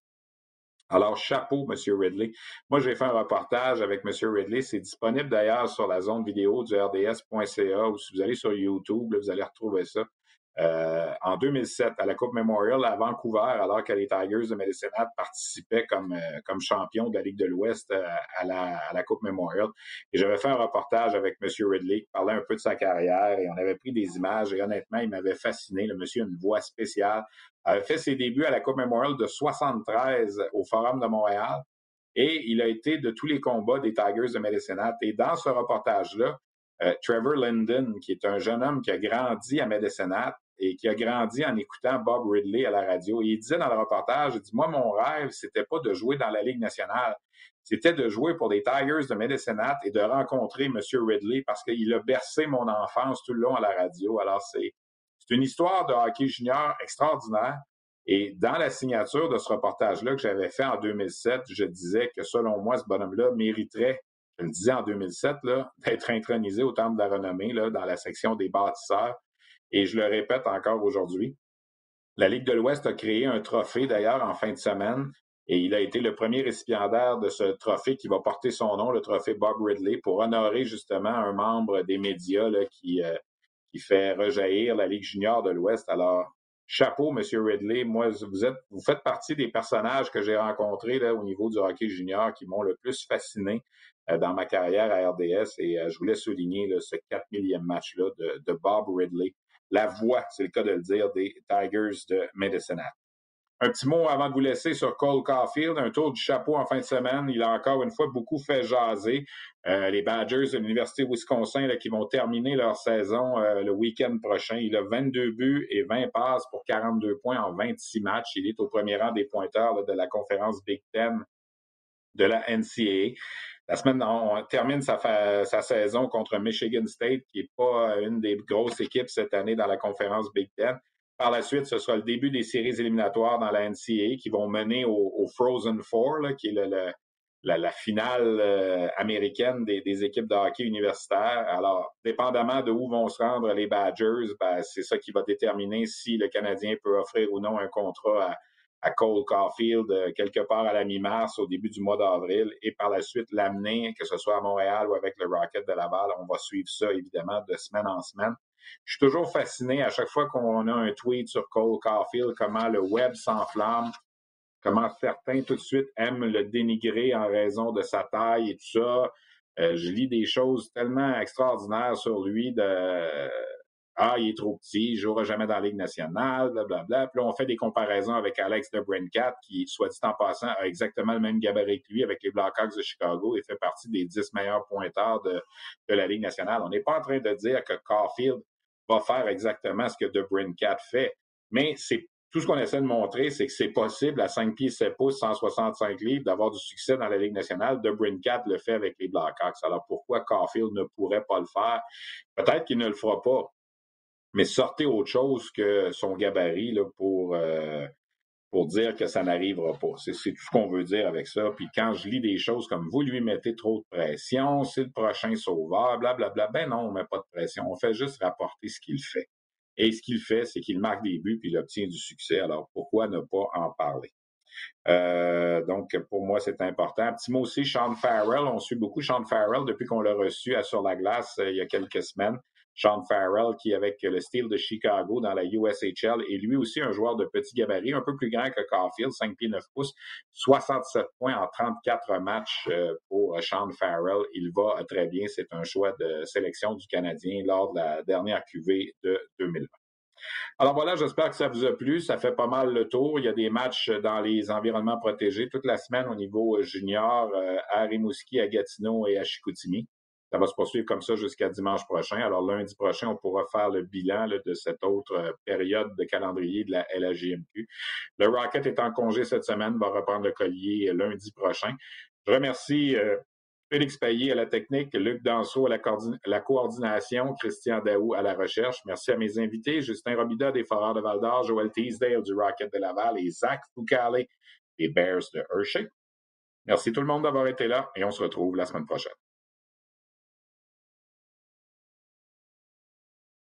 Alors, chapeau, M. Ridley. Moi, j'ai fait un reportage avec M. Ridley. C'est disponible d'ailleurs sur la zone vidéo du R D S point C A ou si vous allez sur YouTube, là, vous allez retrouver ça. Euh, en deux mille sept, à la Coupe Memorial à Vancouver, alors que les Tigers de Medicine Hat participaient comme, euh, comme champions de la Ligue de l'Ouest euh, à, la, à la Coupe Memorial. Et j'avais fait un reportage avec M. Ridley qui parlait un peu de sa carrière et on avait pris des images et honnêtement, il m'avait fasciné. Le monsieur a une voix spéciale. Il avait fait ses débuts à la Coupe Memorial de soixante-treize au Forum de Montréal et il a été de tous les combats des Tigers de Medicine Hat. Et dans ce reportage-là, euh, Trevor Linden, qui est un jeune homme qui a grandi à Medicine Hat, et qui a grandi en écoutant Bob Ridley à la radio. Et il disait dans le reportage, il dit, moi, mon rêve, c'était pas de jouer dans la Ligue nationale, c'était de jouer pour les Tigers de Medicine Hat et de rencontrer M. Ridley parce qu'il a bercé mon enfance tout le long à la radio. Alors, c'est, c'est une histoire de hockey junior extraordinaire. Et dans la signature de ce reportage-là que j'avais fait en deux mille sept, je disais que selon moi, ce bonhomme-là mériterait, je le disais en deux mille sept, là, d'être intronisé au Temple de la renommée là, dans la section des bâtisseurs. Et je le répète encore aujourd'hui, la Ligue de l'Ouest a créé un trophée d'ailleurs en fin de semaine et il a été le premier récipiendaire de ce trophée qui va porter son nom, le trophée Bob Ridley, pour honorer justement un membre des médias là, qui, euh, qui fait rejaillir la Ligue junior de l'Ouest. Alors, chapeau, M. Ridley. Moi, vous êtes, vous faites partie des personnages que j'ai rencontrés là, au niveau du hockey junior qui m'ont le plus fasciné euh, dans ma carrière à R D S et euh, je voulais souligner là, ce quatre millième match-là de, de Bob Ridley. La voix, c'est le cas de le dire, des Tigers de Medicine Hat. Un petit mot avant de vous laisser sur Cole Caulfield, un tour du chapeau en fin de semaine. Il a encore une fois beaucoup fait jaser. Euh, les Badgers de l'Université de Wisconsin là, qui vont terminer leur saison euh, le week-end prochain. Il a vingt-deux buts et vingt passes pour quarante-deux points en vingt-six matchs. Il est au premier rang des pointeurs là, de la conférence Big Ten de la N C A A. La semaine, on termine sa, fa- sa saison contre Michigan State, qui n'est pas une des grosses équipes cette année dans la conférence Big Ten. Par la suite, ce sera le début des séries éliminatoires dans la N C A A qui vont mener au, au Frozen Four, là, qui est le, le, la, la finale euh, américaine des, des équipes de hockey universitaires. Alors, dépendamment de où vont se rendre les Badgers, ben, c'est ça qui va déterminer si le Canadien peut offrir ou non un contrat à à Cole Caulfield euh, quelque part à la mi-mars, au début du mois d'avril, et par la suite l'amener, que ce soit à Montréal ou avec le Rocket de Laval. On va suivre ça, évidemment, de semaine en semaine. Je suis toujours fasciné à chaque fois qu'on a un tweet sur Cole Caulfield, comment le web s'enflamme, comment certains tout de suite aiment le dénigrer en raison de sa taille et tout ça. Euh, je lis des choses tellement extraordinaires sur lui de Ah, il est trop petit, il ne jouera jamais dans la Ligue nationale, blablabla. Puis là, on fait des comparaisons avec Alex DeBrincat, qui, soit dit en passant, a exactement le même gabarit que lui avec les Blackhawks de Chicago et fait partie des dix meilleurs pointeurs de, de la Ligue nationale. On n'est pas en train de dire que Caulfield va faire exactement ce que DeBrincat fait, mais c'est tout ce qu'on essaie de montrer, c'est que c'est possible à cinq pieds sept pouces, cent soixante-cinq livres, d'avoir du succès dans la Ligue nationale. DeBrincat le fait avec les Blackhawks. Alors pourquoi Caulfield ne pourrait pas le faire? Peut-être qu'il ne le fera pas. Mais sortez autre chose que son gabarit là, pour, euh, pour dire que ça n'arrivera pas. C'est, c'est tout ce qu'on veut dire avec ça. Puis quand je lis des choses comme vous lui mettez trop de pression, c'est le prochain sauveur, blablabla, ben non, on ne met pas de pression. On fait juste rapporter ce qu'il fait. Et ce qu'il fait, c'est qu'il marque des buts puis il obtient du succès. Alors pourquoi ne pas en parler? Euh, donc, pour moi, c'est important. Petit mot aussi, Sean Farrell. On suit beaucoup Sean Farrell depuis qu'on l'a reçu à Sur la glace euh, il y a quelques semaines. Sean Farrell, qui avec le Steel de Chicago dans la U S H L, est lui aussi un joueur de petit gabarit, un peu plus grand que Caulfield, cinq pieds neuf pouces, soixante-sept points en trente-quatre matchs euh, pour Sean Farrell. Il va très bien. C'est un choix de sélection du Canadien lors de la dernière Q V de deux mille vingt. Alors voilà, j'espère que ça vous a plu. Ça fait pas mal le tour. Il y a des matchs dans les environnements protégés toute la semaine au niveau junior euh, à Rimouski, à Gatineau et à Chicoutimi. Ça va se poursuivre comme ça jusqu'à dimanche prochain. Alors lundi prochain, on pourra faire le bilan là, de cette autre euh, période de calendrier de la L H J M Q. Le Rocket est en congé cette semaine, va reprendre le collier lundi prochain. Je remercie euh, Félix Payet à la technique, Luc Danseau à la, coordina- la coordination, Christian Daou à la recherche. Merci à mes invités, Justin Robida des Foreurs de Val-d'Or, Joël Teasdale du Rocket de Laval et Zach Foucalé des Bears de Hershey. Merci tout le monde d'avoir été là et on se retrouve la semaine prochaine.